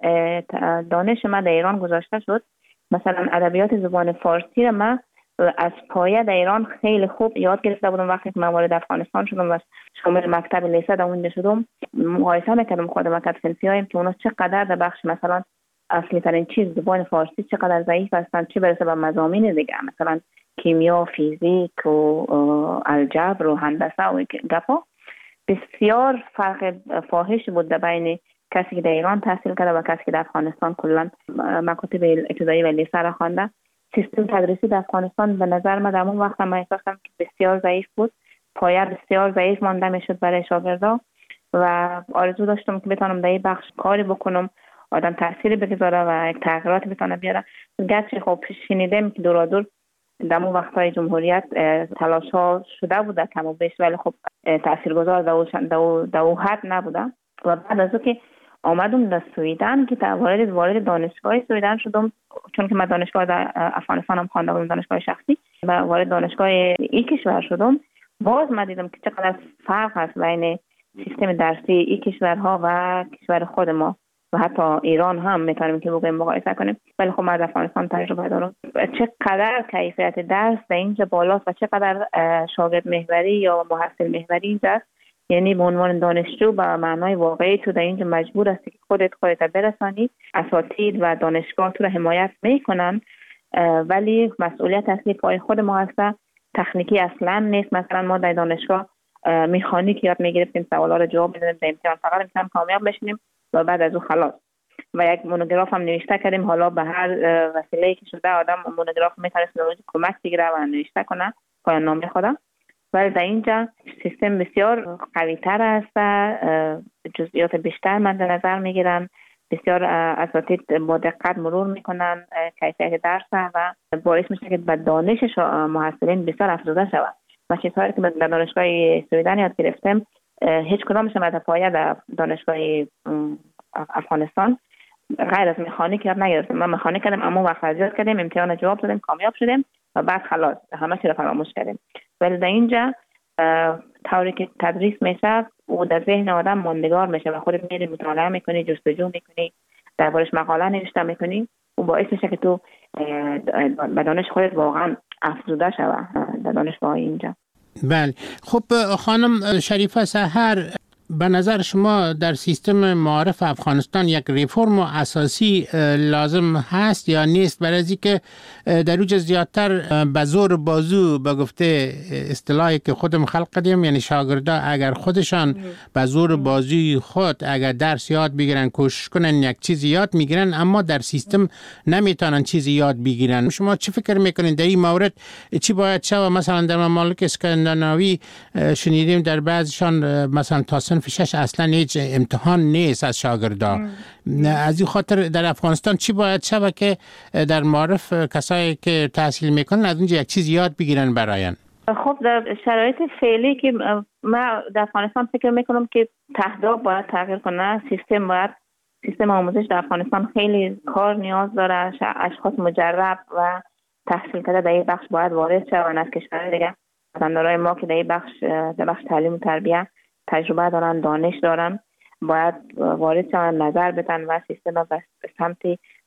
دانش من در ایران گذاشته شد. مثلا ادبیات زبان فارسی را من از پایه در ایران خیلی خوب یاد گرفته بودم. وقتی که من وارد افغانستان شدم و شامل مکتب لیسه در اونجا شدم، مقایسه میکردم خودم مکتب صنفی‌هایم که اونا چقدر در بخش مثلا اصلی ترین چیز زبان فارسی چقدر ضعیف هستند، چه برسه به مضامین دیگه مثلا کیمیا، فیزیک و الجبر و هندسه و گپا. بسیار فرق فاحش بود در بین کسی که در ایران تحصیل کرده و کسی که در افغانستان کلا مکاتب ابتدایی و لیسه را خوانده. سیستم تدریسی در افغانستان به نظر من در اون وقت من احساس کردم که بسیار ضعیف بود، پایه بسیار ضعیف مانده میشد برای شاگردا و آرزو داشتم که بتونم در این بخش کاری بکنم، آدم تأثیری بگذاره و یک تغییرات بتونه بیاره. گرچه خب شنیدم که دورادور در اون وقت‌های جمهوریت تلاش ها شده بوده کم و بیش، ولی خب تاثیرگذار در اون حد نبوده. و بعد از اون که آمدم در سویدن که وارد دانشگاه سویدن شدم، چون که من دانشگاه در افغانستان هم خوانده بودم، دانشگاه شخصی، و وارد دانشگاه این کشور شدم، باز من دیدم که چقدر فرق هست بین سیستم درسی این کشورها و کشور خود ما و حتی ایران هم میتونیم که بگویم مقایسه کنیم. ولی خب من در افغانستان تجربه دارم چقدر کیفیت درس در اینجا بالاست و چقدر شاگرد محوری یا محصل محوری اینجا، یعنی به عنوان دانشجو به معنای واقعی تو در اینجا مجبور هستی که خودت برسانی. اساتید و دانشگاه تو را حمایت میکنن، ولی مسئولیت اصلی پای خود ما هست. تکنیکی اصلا نیست. مثلا ما در دانشگاه مکانیک یاد میگرفتیم، سوالا رو جواب میدادیم، در امتحان فقط امتحان کامیاب بشیم و بعد از اون خلاص. و یک مونوگراف هم نوشته کردیم، حالا به هر وسیله‌ای که شده آدم مونوگراف میتونه کمک بگیره و نوشته کنه پایان نامه خودم. ولی در اینجا سیستم بسیار قوی تر است و جزئیات بیشتر مد نظر میگیرن. بسیار اساتید با دقت مرور میکنن کیفیت درس و باعث میشه که به دانش محصلین بسیار افزوده شود. و چیزهایی که در دانشگاه سویدن یاد گرفتم هیچ کدامش مد پایه در دانشگاه افغانستان غیر از مکانیک یاد نگرفتم. ما مکانیک کردیم، اما وقت یاد کردیم، امتحان جواب دادیم، کامیاب شدیم و بعد خلاص همه چی رو فراموش کردیم. ولی در اینجا طوری که تدریس میشه و در ذهن آدم ماندگار میشه و خودت میری مطالعه میکنی، جستجو میکنی، دربارش مقاله نوشته میکنی و باعث میشه که تو به دانش خودت واقعا افزوده شوه در دانشگاه اینجا. بله. خب خانم شریفه سحر، به نظر شما در سیستم معارف افغانستان یک ریفرم اساسی لازم هست یا نیست؟ برای از اینکه در اوج زیادتر به زور بازو به گفته اصطلاحی که خودم خلق کردیم، یعنی شاگردا اگر خودشان به زور بازوی خود اگر درس یاد بگیرن، کوشش کنن یک چیزی یاد میگیرن، اما در سیستم نمیتونن چیزی یاد بگیرن. شما چی فکر میکنین در این مورد؟ چی باید شود؟ مثلا در ممالک اسکاندیناوی شنیدیم در بعضیشان مثلا تا صنف 6 اصلا هیچ امتحان نیست از شاگردا. از این خاطر در افغانستان چی باید شود که در معارف کسایی که تحصیل میکنن از اونجا یک چیز یاد بگیرن براین؟ خب در شرایط فعلی که ما در افغانستان فکر میکنم که تهداب باید تغییر کنه. سیستم آموزش در افغانستان خیلی کار نیاز داره. اشخاص مجرب و تحصیل کرده در این بخش باید وارد شوند از کشورهای دیگه. وطندارای ما که در بخش تعلیم و تربیت تجربه دارن، دانش دارن، باید وارد شوند، نظر بدن و سیستم را به سمت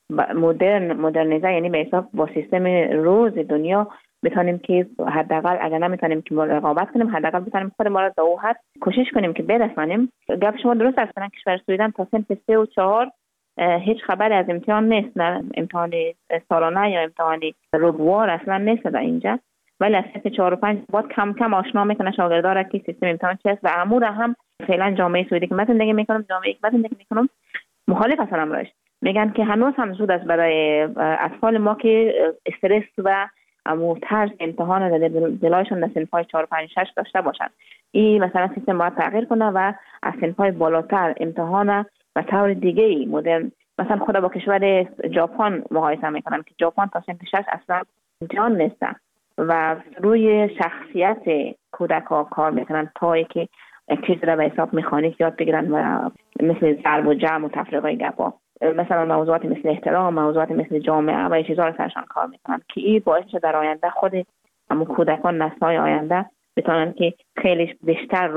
مدرنیزه، یعنی به حساب با سیستم روز دنیا بتونیم که حداقل اگر نمیتونیم که رقابت کنیم، حداقل بتونیم خود ما را در اون حد کوشش کنیم که برسانیم. گپ شما درست است. کشور سویدن تا صنف 3 و 4 هیچ خبری از امتحان نیست، نه امتحان سالانه یا امتحان ربوار اصلا نیست در اینجا. ولی از صنف 4 و 5 باید کم کم آشنا میکنه شاگردا را که سیستم امتحان چیست و امور هم فعلا جامعه سوئدی که من زندگی میکنم، جامعه که من زندگی میکنم مخالف هستن امرش. میگن که هنوز هم زود است برای اطفال ما که استرس و ترس امتحان در دلایشون در صنف‌های 4 5 6 داشته باشن. این مثلا سیستم باید تغییر کنه و از صنف‌های بالاتر امتحان و طور دیگه مدرن، مثلا خود با کشور ژاپن مقایسه میکنم که ژاپن تا صنف 6 اصلا امتحان نیست و روی شخصیت کودک‌ها کار میکنن تا که چیز را به حساب مکانیک یاد بگیرن و مثل ضرب و جمع و تفریق گپا، مثلا موضوعات مثل احترام، موضوعات مثل جامعه و چیزا رو سرشان کار میکنن که این باعث شده در آینده خود کودکان نسل‌های آینده بتونن که خیلی بیشتر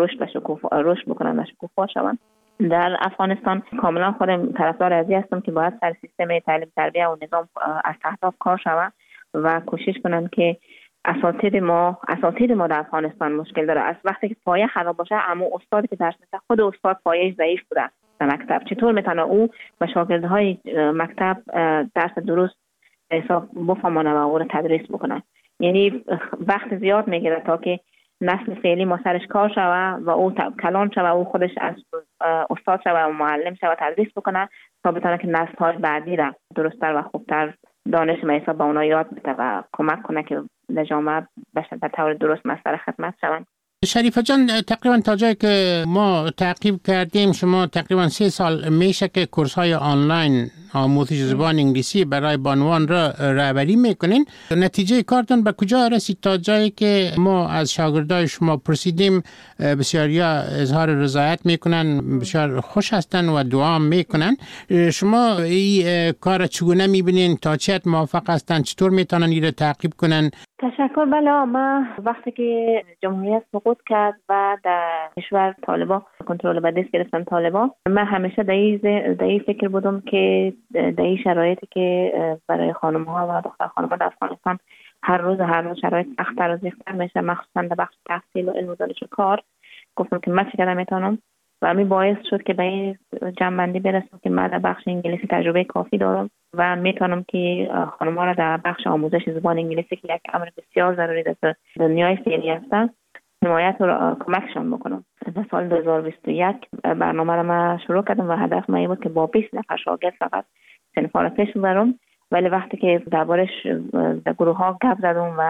رشد بکنن و شکوفا شون. در افغانستان کاملا خودم طرفدار ازی هستم که باید سر سیستم تعلیم تربیت و نظام از تحت کار شود و کوشش کنن که اساتید ما در افغانستان مشکل داره. از وقتی که پایه خراب باشه، اما استادی که درس میده خود استاد پایه‌اش ضعیف بوده در مکتب، چطور میتونه او به شاگردهای مکتب درس درست حساب بفهمونه و او رو تدریس بکنه؟ یعنی وقت زیاد میگیره تا که نسل فعلی ما سرش کار شوه و او کلان شوه، او خودش از استاد شوه و معلم شوه تدریس بکنه تا بتونه که نسل‌های بعدی را درست‌تر و خوبتر دانش حساب به اونا یاد بده و کمک کنه که در جامعه بشه در طور درست مسئله خدمت شوند. شریفه جان، تقریبا تا جایی که ما تعقیب کردیم شما تقریبا 3 سال میشه که کورس های آنلاین آموزش زبان انگلیسی برای بانوان را رهبری میکنین. نتیجه کارتون به کجا رسید تا جایی که ما از شاگردای شما پرسیدیم بسیاریا اظهار رضایت میکنن، بسیار خوش هستن و دعا میکنن. شما این کار چگونه میبینین؟ تا چه حد موافق هستن؟ چطور میتونن این را تعقیب کنن؟ تشکر. بله، ما وقتی که جمهوریت سقوط کرد و در کشور طالبان کنترل به دست گرفتن طالبان، من همیشه در این فکر بودم که در این شرایطی که برای خانم‌ها و دختر خانم‌ها در افغانستان هر روز شرایط سخت‌تر و سخت‌تر میشه، مخصوصا در بخش تحصیل و علم و دانش و کار، گفتم که من چقدر میتونم و می باعث شد که به این جنبندی برسم که من در بخش انگلیسی تجربه کافی دارم و میتونم که خانم‌ها را در بخش آموزش زبان انگلیسی که یک امر بسیار ضروری در دنیای فعلی هستند حمایت و کمکشان بکنم. در سال 2021 برنامه را من شروع کردم و هدف من این بود که با 20 نفر شاگرد فقط صنف‌ها را پیش ببرم، ولی وقتی که دربارش در گروه‌ها گپ زدم و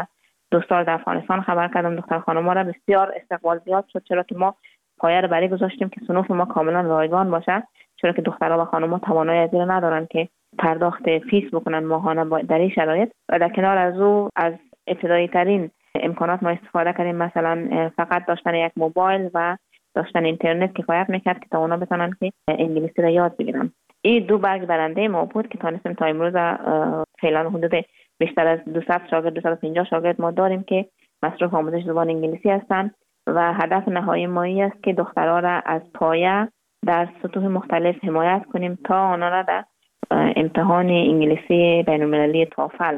دوستان در افغانستان خبر کردم دختر خانم‌ها را بسیار استقبال زیاد شد، چرا که ما پایه را برای گذاشتیم که صنوف ما کاملا رایگان باشه، چرا که دخترها و خانم‌ها توانایی از این ندارن که پرداخت فیس بکنن ماهانه در این شرایط. و در کنار از او از ابتدایی ترین امکانات ما استفاده کردیم، مثلا فقط داشتن یک موبایل و داشتن اینترنت کفایت میکرد که تا اونا بتونن که انگلیسی را یاد بگیرن. این دو برگ برنده ما بود که تانستیم تا امروز فعلا حدود بیشتر از 200 شاگرد 250 شاگرد ما داریم که مصروف آموزش زبان انگلیسی هستند و هدف نهایی ما است که دخترها را از پایه در سطوح مختلف حمایت کنیم تا آنها را در امتحان انگلیسی بین‌المللی توفل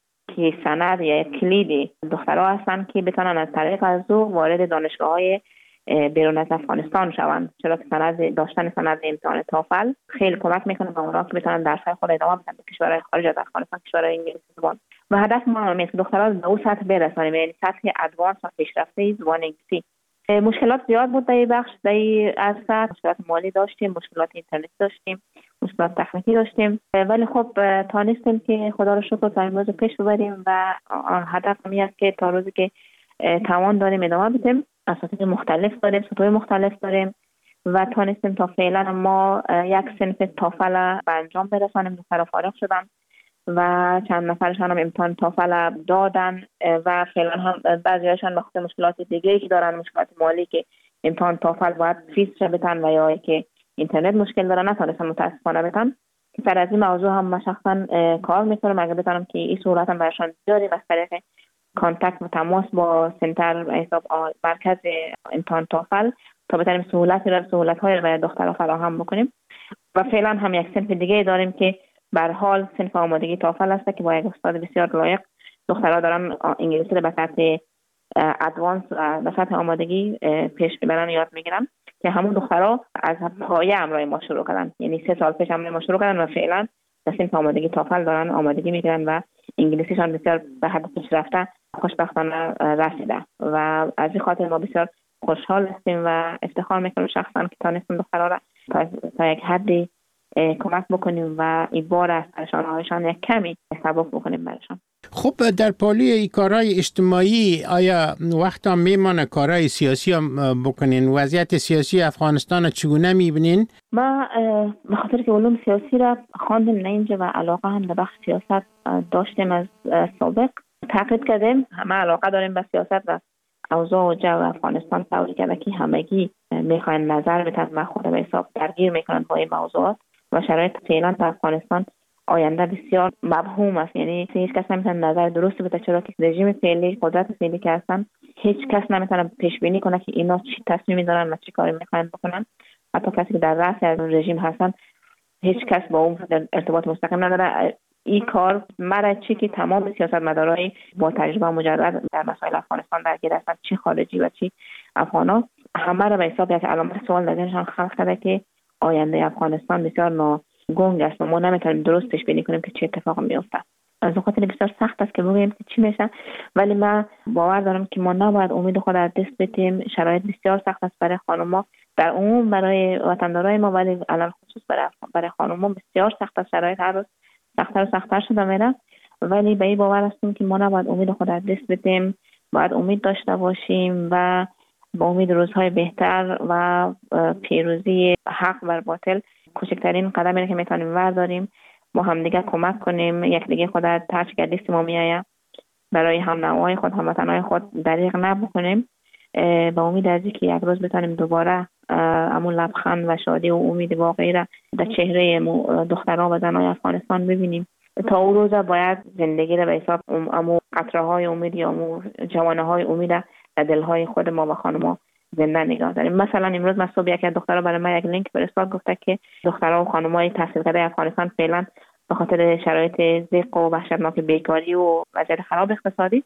که سند یا کلید دخترها هستند که بتونن از طریق از او وارد دانشگاه‌های بیرون از افغانستان شوند، چرا که داشتن سند امتحان توفل خیلی کمک میکنه به اونها که بتونن درس‌های خود ادامه بدن به کشورهای خارج از افغانستان، کشورهای انگلیسی زبان. و هدف ما اینه که دخترها به اون سطح برسانیم، یعنی سطح ادوانس و پیشرفته زبان انگلیسی. مشکلات زیاد بود در این بخش، در این عرصه مشکلات مالی داشتیم، مشکلات اینترنت داشتیم، مشکلات تکنیکی داشتیم، ولی خب تانستیم که خدا رو شکر تا امروز پیش ببریم و هدف این است که تا روزی که توان داریم ادامه بدیم. اساتید مختلف داریم، سطوح مختلف داریم و تانستیم تا فعلا ما یک صنف توفل به انجام برسانیم. دخترها فارغ شدن و چند نفرشان هم امتحان توفل دادن و فعلا هم بعضی‌هاشون به خاطر مشکلات دیگه‌ای که دارن، مشکلات مالی که امتحان توفل باید فیس بدن و یا که اینترنت مشکل دارن نتونستن متاسفانه بدن. سر از این موضوع هم من شخصا کار میکنم اگر بتونم که این سهولت هم براشون بیاریم از طریق کانتکت و تماس با سنتر حساب مرکز امتحان توفل تا بتونیم سهولت‌های رو برای دخترها فراهم بکنیم. و فعلا هم یک صنف دیگه داریم که به هر حال صنف آمادگی توفل است که با یک استاد بسیار لایق دخترها دارن انگلیسی رو به سطح ادوانس و به سطح آمادگی پیش میبرن یاد میگیرن که همون دخترها از پایه امرای ما شروع کردن، یعنی 3 سال پیش امرای ما شروع کردن و فعلا در صنف آمادگی توفل دارن آمادگی میگیرن و انگلیسیشان بسیار به حد پیشرفته خوشبختانه رسیده و از این خاطر ما بسیار خوشحال هستیم و افتخار میکنم شخصا که تانستیم دخترها را تا یک حدی کمک بکنیم و این بار از پریشانی‌هایشان یک کمی سبک بکنیم برشان. خب در پالی کارهای اجتماعی آیا وقتا میمانه کارهای سیاسی هم بکنین؟ وضعیت سیاسی افغانستان چگونه میبینین؟ ما به خاطر که علوم سیاسی را خواندیم نه اینجا و علاقه هم به بخش سیاست داشتیم از سابق، تحقیق کردیم، همه علاقه داریم به سیاست و اوضاع و جو افغانستان طوری که همگی میخواین نظر بدن و خود به حساب درگیر میکنن با این موضوعات و شرایط فعلا در افغانستان آینده بسیار مبهوم است، یعنی هیچ کس نمیتونه نظر درست بده چرا که رژیم فعلی قدرت فعلی که هستن هیچ کس نمیتونه پیش بینی کنه که اینا چی تصمیمی دارن و چی کاری میخواین بکنن. حتی کسی که در رأس از رژیم هستن هیچ کس با اون ارتباط مستقیم نداره. این کار مرا چی که تمام سیاستمدارای با تجربه مجرد در مسائل افغانستان درگیر هستن، چی خارجی و چی افغانا، همه را به حساب یک علامت سوال در ذهنشان خلق کرده که آینده افغانستان بسیار ناگنگ است و ما نمیتونیم درست پیش بینی کنیم که چه اتفاقی میفته. از اون خاطر بسیار سخت است که بگوییم که چی میشه، ولی من باور دارم که ما نباید امید خود از دست بدیم. شرایط بسیار سخت است برای خانم‌ها در عموم، برای وطندارای ما، ولی علل خصوص برای خانم‌ها بسیار سخت است. شرایط هر روز سخت‌تر و سخت‌تر شده میره، ولی به این باور هستیم که ما نباید امید خود از دست بدیم، باید امید داشته باشیم و با امید روزهای بهتر و پیروزی حق بر باطل کوچکترین قدمی که میتونیم برداریم، با همدیگه کمک کنیم، یکدیگه خود از هرچی که دست ما میآید برای هم نوای خود، هموطنای خود دریغ نبکنیم، با امید از اینکه یک روز بتونیم دوباره همون لبخند و شادی و امید واقعی را در چهره دخترها و زنای افغانستان ببینیم. تا اون روز باید زندگی را به حساب امو قطره‌های امید یا امو جوانه‌های امید در دل‌های خود ما و خانم‌ها زنده نگاه داریم. مثلا امروز من صبح یک دختر برای من یک لینک فرستاد، گفته که دخترها و خانم‌های تحصیل کرده افغانستان فعلا به خاطر شرایط ضیق و وحشتناک بیکاری و وضعیت خراب اقتصادی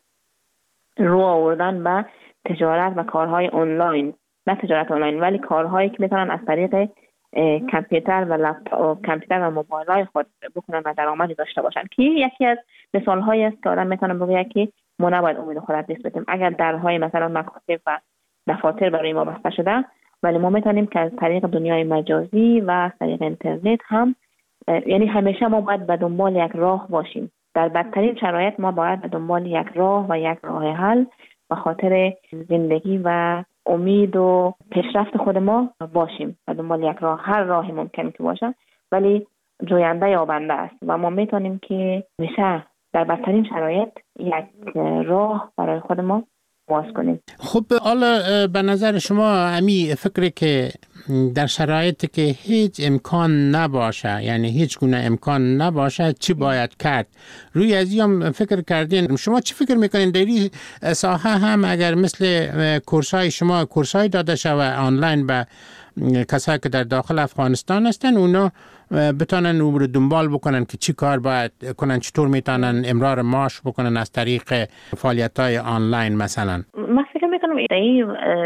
رو آوردن به تجارت و کارهای آنلاین، نه تجارت آنلاین ولی کارهایی که میتونن از طریق کامپیوتر و لپتاپ، کامپیوتر و موبایل‌های خود بکنن و درآمدی داشته باشن، که یکی از مثال‌هایی است که آدم میتونه بگه که ما نباید امید خود از دست بدیم. اگر درهای مثلا مکاتب و دفاتر برای ما بسته شده، ولی ما میتونیم که از طریق دنیای مجازی و از طریق اینترنت هم، یعنی همیشه ما باید به دنبال یک راه باشیم در بدترین شرایط ما باید به دنبال یک راه و یک راه حل به خاطر زندگی و امید و پیشرفت خود ما باشیم و دنبال یک راه، هر راهی ممکن که باشه ولی جوینده یابنده است و ما میتونیم که میشه در بدترین شرایط یک راه برای خود ما باز کنیم. خب حالا به نظر شما امی فکری که در شرایطی که هیچ امکان نباشه، یعنی هیچ گونه امکان نباشه، چی باید کرد؟ روی از هم فکر کردین؟ شما چی فکر میکنین در این ساحه هم اگر مثل کورسای شما کورسای داده شود آنلاین به کسایی که در داخل افغانستان هستن، اونا بتونن او رو دنبال بکنن که چی کار باید کنن، چطور میتونن امرار معاش بکنن از طریق فعالیت‌های آنلاین مثلا؟ من فکر میکنم در این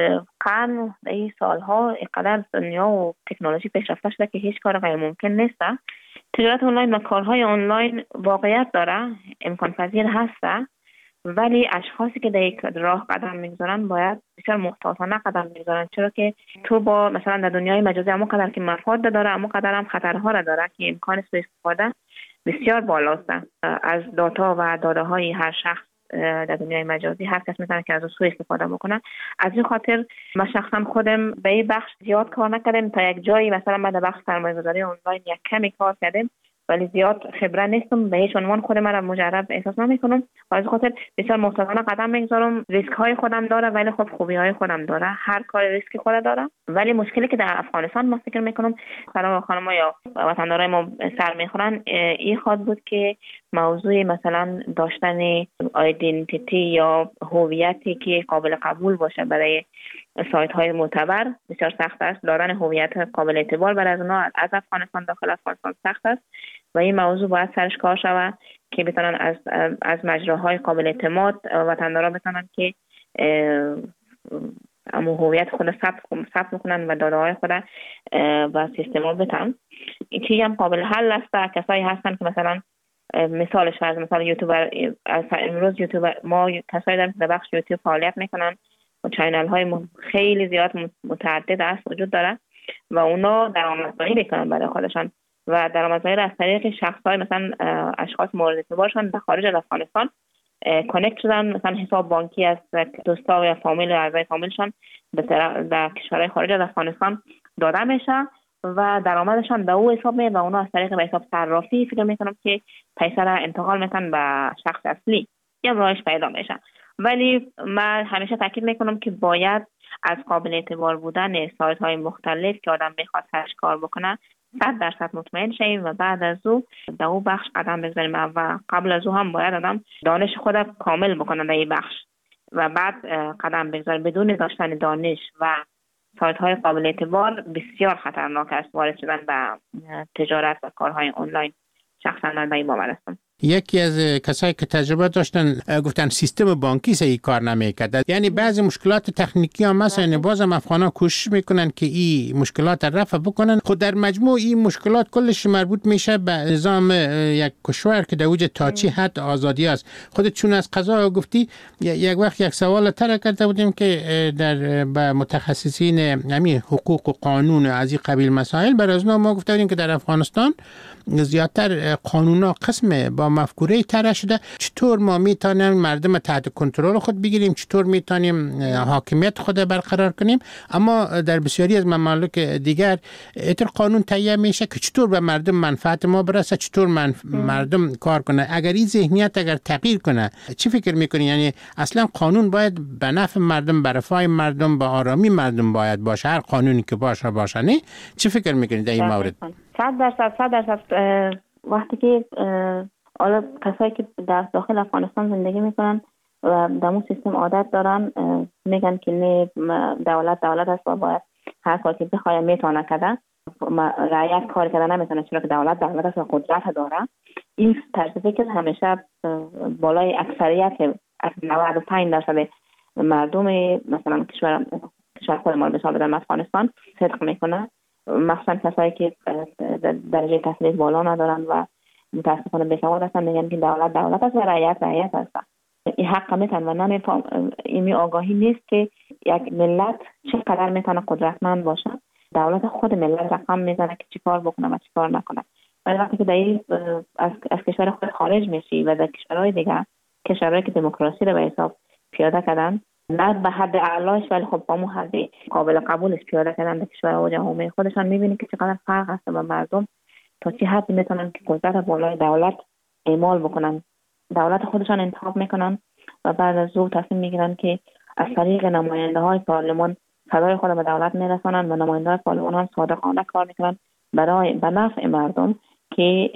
قرن، در این سالها اینقدر دنیا و تکنولوژی پیشرفته شده که هیچ کار غیر ممکن نیست. تجارت آنلاین و کارهای آنلاین واقعیت داره، امکان پذیر هسته، ولی اشخاصی که در یک راه قدم میگذارن باید بسیار محتاطانه قدم میگذارن، چرا که تو با مثلا در دنیای مجازی اما قدر که مفاد داره اما قدر هم خطرها را داره که امکان سوء استفاده بسیار بالاست از داتا و داده های هر شخص در دنیای مجازی. هر کس میتونه که از سوء استفاده بکنه. از این خاطر من شخصا خودم به این بخش زیاد کار نکردم، تا یک جایی مثلا من در بخش سرمایه‌گذاری آنلاین یک کمی کار کردم ولی زیاد خبره نیستم، به هیچ عنوان خود من مجرب احساس نمی‌کنم و از خاطر بسیار محتاطانه قدم می‌گذارم. ریسک های خودم داره ولی خب خوبی های خودم داره، هر کار ریسک خود داره. ولی مشکلی که در افغانستان ما فکر می‌کنم خانم‌ها یا وطندارای ما سر می‌خورن این خواهد بود که موضوع مثلا داشتن آیدنتیتی یا هویتی که قابل قبول باشه برای سایت های معتبر بسیار سخت است. دادن هویت قابل اعتبار برای از اونها از افغانستان داخل افغانستان سخت است و این موضوع باید سرش کار شود که بتونن از مجراهای قابل اعتماد وطندارا بتونن که اما هویت خود ثبت میکنن و داده های خود و سیستما بتن. این هم قابل حل است. کسایی هستن که مثلا مثالش فرض مثلا یوتیوبر، امروز یوتیوبر ما کسایی داریم که در بخش یوتیوب فعالیت میکنن و چینل های خیلی زیاد متعدد است وجود داره و اونا درآمدزایی میکنن برای خودشان و درآمدزایی از طریق شخصای مثلا اشخاص مورد اعتبارشان در خارج از افغانستان کانکت شدن، مثلا حساب بانکی از دوستا یا فامیل و اعضای فامیلشان در کشورهای خارج از افغانستان داده میشه و درآمدشان در او حساب میاد و اونا از طریق به حساب صرافی فکر میکنم که پیسه را انتقال میکنن به شخص اصلی، یا راهش پیدا میشه. ولی من همیشه تاکید میکنم که باید از قابل اعتبار بودن سایت های مختلف که آدم بخواد سرش کار بکنه 100% مطمئن شیم و بعد از او در او بخش قدم بزنیم و قبل از او هم باید آدم دانش خود کامل بکنه در این بخش و بعد قدم بگذاره. بدون داشتن دانش و سایت های قابل اعتبار بسیار خطرناک است وارد شدن به تجارت و کارهای آنلاین. شخصا من به این باور هستم. یکی از کسایی که تجربه داشتن گفتن سیستم بانکی صحیح کار نمیکرد، یعنی بعضی مشکلات تکنیکی هم مثلا بازم افغانا کوشش میکنن که این مشکلات رفع بکنن. خود در مجموع این مشکلات کلش مربوط میشه به نظام یک کشور که در اوج تا چی حد آزادی است. خودت چون از قضا گفتی یک وقت یک سوال طرح کرده بودیم که در با متخصصین همین حقوق و قانون از این قبیل مسائل برای ما گفته بودیم که در افغانستان زیادتر قانونا قسم با مفکوره طرح شده. چطور ما میتونیم مردم تحت کنترل خود بگیریم، چطور میتونیم حاکمیت خود برقرار کنیم، اما در بسیاری از ممالک دیگر اتر قانون تهیه میشه که چطور به مردم منفعت ما برسه، چطور مردم کار کنه. اگر این ذهنیت اگر تغییر کنه چی فکر میکنی؟ یعنی اصلا قانون باید به نفع مردم، به رفاه مردم، به آرامی مردم باید باشه، هر قانونی که باشه نه؟ چی فکر میکنی در این مورد؟ 100% وقتی که حالا کسایی که در داخل افغانستان زندگی میکنن و در اون سیستم عادت دارن میگن که نه دولت است و باید هر کاری که بخواد میتونه کنه، رعایت کار کردن نمیتونه چرا که دولت است و قدرت داره. این طرز فکر همیشه بالای اکثریت از 95% مردم مثلا کشور خود ما به حساب افغانستان صدق میکنه، مخصوصا کسایی که درجه تحصیلی بالا ندارن و متاسفانه بیسواد هستن، میگن که دولت است و رعیت است. این حق میتن و نمیفهم، این آگاهی نیست که یک ملت چقدر میتونه قدرتمند باشه. دولت خود ملت رقم میزنه که چی کار بکنه و چی کار نکنه. ولی وقتی که از کشور خود خارج میشی و در کشورهای دیگه، کشورهایی که دموکراسی رو به حساب پیاده کردن، نه به حد اعلاش ولی خب با مو حد قابل قبولش پیاده کردن در کشورها و جامعه خودشان، میبینی که چقدر فرق هست و مردم تا چه حد میتونن که قدرت بالای دولت اعمال بکنن. دولت خودشان انتخاب میکنن و بعد از او تصمیم میگیرن که از طریق نماینده های پارلمان صدای خود به دولت میرسانن و نماینده های پارلمان هم صادقانه کار میکنن برای به نفع مردم که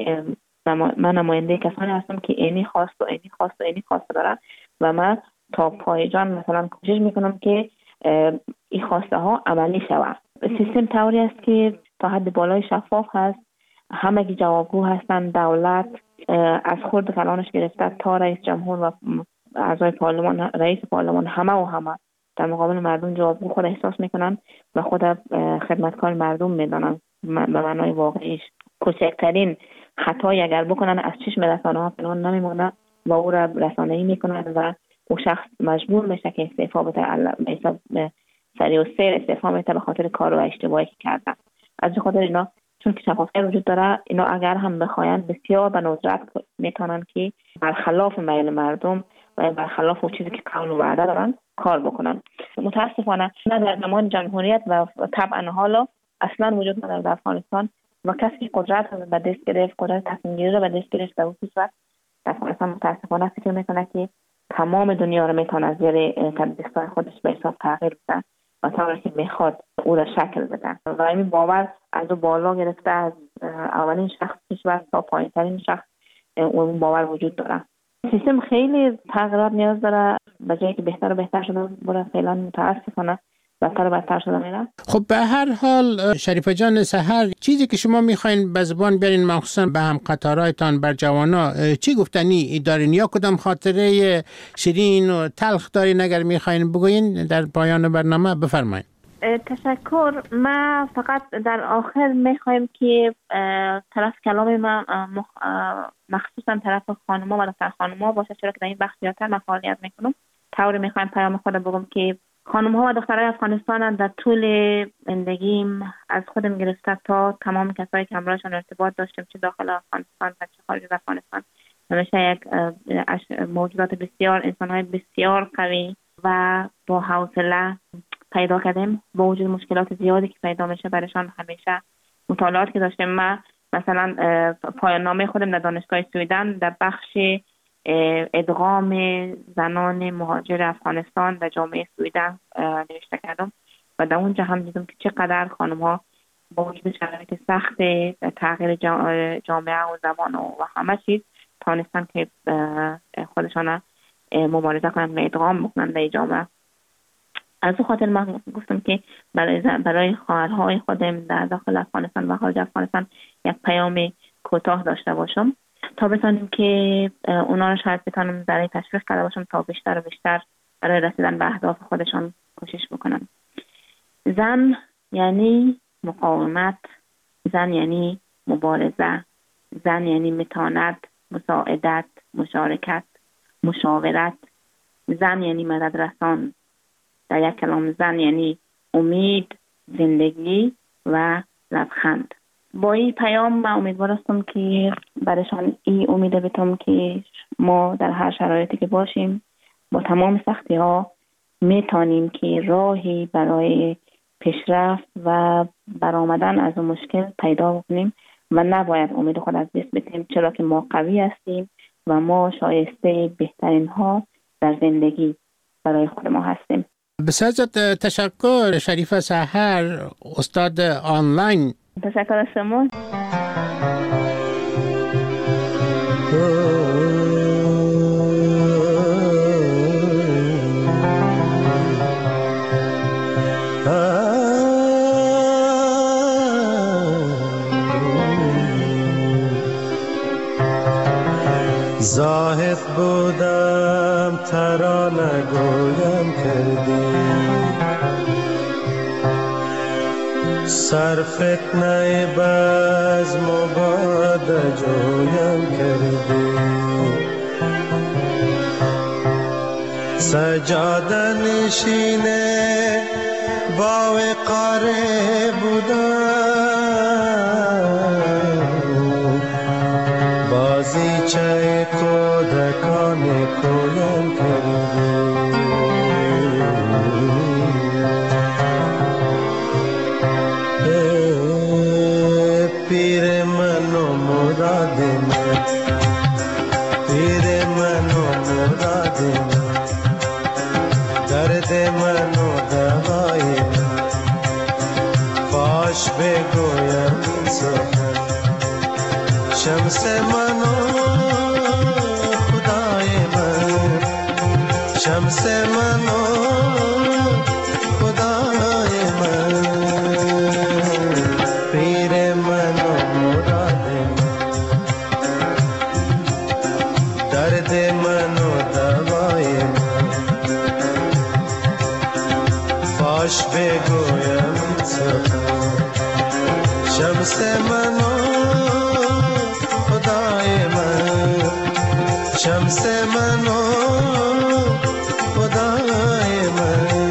من نماینده کسانی هستم که اینی خواست و اینی خواست و اینی خواست دارم و من تا پای جان مثلا کوشش میکنم که این خواسته ها عملی شود. سیستم طوری است که تا حد بالای شفاف هست، همگی جوابگو هستند. دولت از خرد کلانش گرفته تا رئیس جمهور و اعضای پارلمان، رئیس پارلمان، همه در مقابل مردم جوابگو خود احساس میکنن و خود خدمتکار مردم میدانن به معنای واقعیش. کوچکترین خطایی اگر بکنن از چشم رسانه‌ها پنهان نمیمونه و او را رسانه‌ای میکنن و او شخص مجبور میشه که استعفا بده، سریع و سیر استعفا میده به خاطر کار و اشتباهی که کردن. از خاطر اینا چون که شفافیت وجود داره، اینا اگر هم بخواین بسیار به ندرت میتونن که برخلاف میل مردم و برخلاف اون چیزی که قول و وعده دارن کار بکنن. متاسفانه نه در زمان جمهوریت و طبعا حالا اصلا وجود نداره در افغانستان و کسی که قدرت به دست گرفت، قدرت تصمیم گیری رو به دست گرفت، در اون صورت در افغانستان متاسفانه فکر میکنه که تمام دنیا رو میتونه از زیر دستای خودش به حساب تغییر بده و طوری که میخواد او را شکل بده و این باور از بالا گرفته از اولین شخص کشور تا پایین ترین شخص اون باور وجود داره. سیستم خیلی تغییرات نیاز داره، به جایی که بهتر و بهتر شده بره فعلا متاسفانه بدتر و بدتر شده میره. خب به هر حال شریفه جان سحر، چیزی که شما میخواین به زبان بیارین مخصوصا به هم قطارایتان بر جوانا چی گفتنی دارین یا کدام خاطره شیرین و تلخ دارین اگر میخواین بگوین در پایان برنامه بفرمایید. تشکر. ما فقط در آخر میخوایم که طرف کلام ما مخصوصا طرف خانوما و دختر خانوما باشه، چرا که در این بخش زیادتر من فعالیت میکنم. طوری میخوایم پیام خود بگم که خانم‌ها و دخترای افغانستان در طول زندگیم از خودم گرفته تا تمام کسایی که همراهشان ارتباط داشتم، چه داخل افغانستان و چه خارج از افغانستان، همیشه یک موجودات بسیار، انسان‌های بسیار قوی و با حوصله پیدا کردیم. با وجود مشکلات زیادی که پیدا میشه برایشان همیشه مطالعات که داشتم. من مثلا پایان نامه خودم در دانشگاه سویدن در بخش ادغام زنان مهاجر افغانستان در جامعه سویدن نوشته کردم و در اونجا هم دیدم که چقدر خانم ها با وجود شرایط سخت تغییر جامعه و زبان و همه چیز تانستن که خودشان مبارزه کنند و ادغام بکنند در جامعه. از اون خاطر من گفتم که برای خواهرهای خودم در داخل افغانستان و خارج افغانستان یک پیام کوتاه داشته باشم تا بتونیم که اونا رو شاید بتونم برای تشویق کرده باشم تا بیشتر و بیشتر برای رسیدن به اهداف خودشان کوشش بکنن. زن یعنی مقاومت، زن یعنی مبارزه، زن یعنی متانت، مساعدت، مشارکت، مشاورت، زن یعنی مدد رسان. در یک کلام زن یعنی امید، زندگی و لبخند. با این پیام من امیدوار هستم که برایشان این امید بتم که ما در هر شرایطی که باشیم با تمام سختی ها میتونیم که راهی برای پیشرفت و برآمدن از اون مشکل پیدا بکنیم و نباید امید خود از دست بدیم، چرا که ما قوی هستیم و ما شایسته بهترین ها در زندگی برای خود ما هستیم. بسیار تشکر شریفه سحر، استاد آنلاین. تشکر از شما. زاهد بودم ترانه گویم کردی، سر فتنه بزم و باد جویم کردی، سجاده نشینه با وقاره بودم، درد من و دوای من باش بگویم این سخن شمس من و خدای من شمس من و خدای من پیر من و مراد من درد من و دوای من باش بگویم این سخن شمس من و خدای من شمس من و خدای من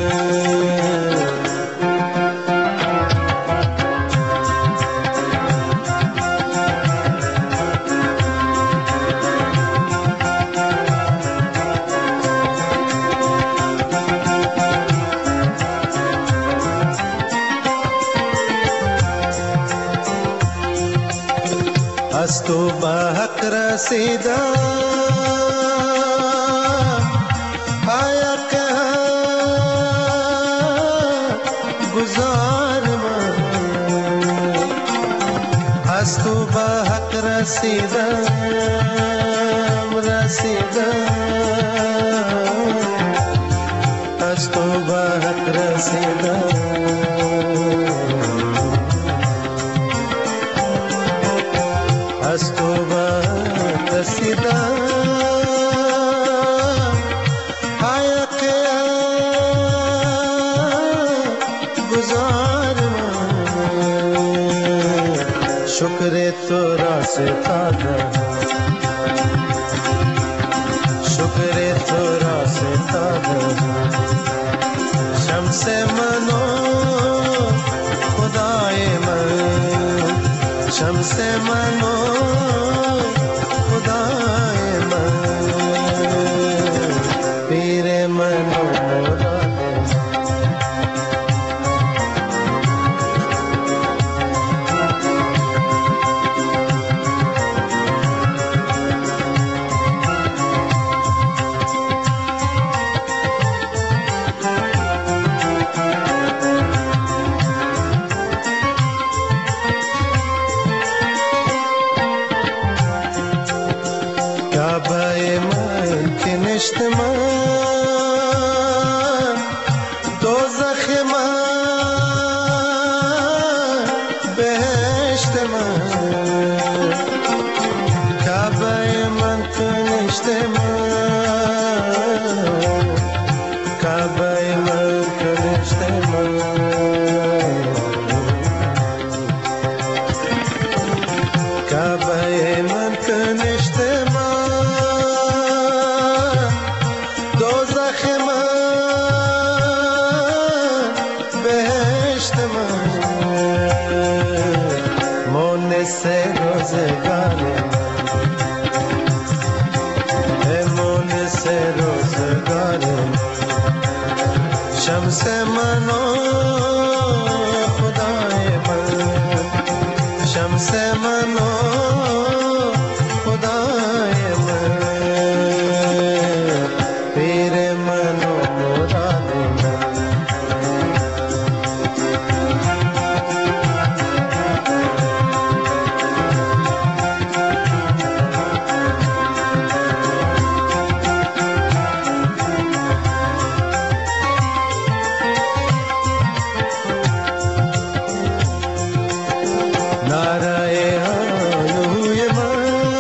از تو به حق رسیدم حق گزار من از تو به حق رسیدم از تو به حق رسیدم از تو به رسیدم حق گزار من شکر تو را ستادم شکر تو را ستادم شمس من و خدای من شمس من و خدای من پیر من و مراد کعبه من که نشت من دوزخ من بهشت من کعبه من که نشت من کعبه من که نشت من کعبه من که نشت من دوزخ من بهشت من مونس روزگار من مونس روزگار من شمس من و خدای من شمس من و خدای من پیر من و مراد من نعره آلوی من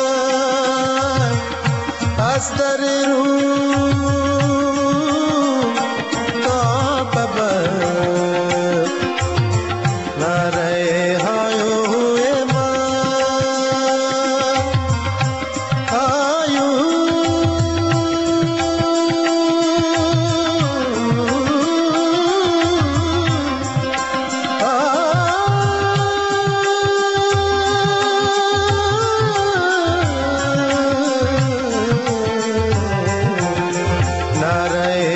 از در روح تا ببر نعره آلوی من نعره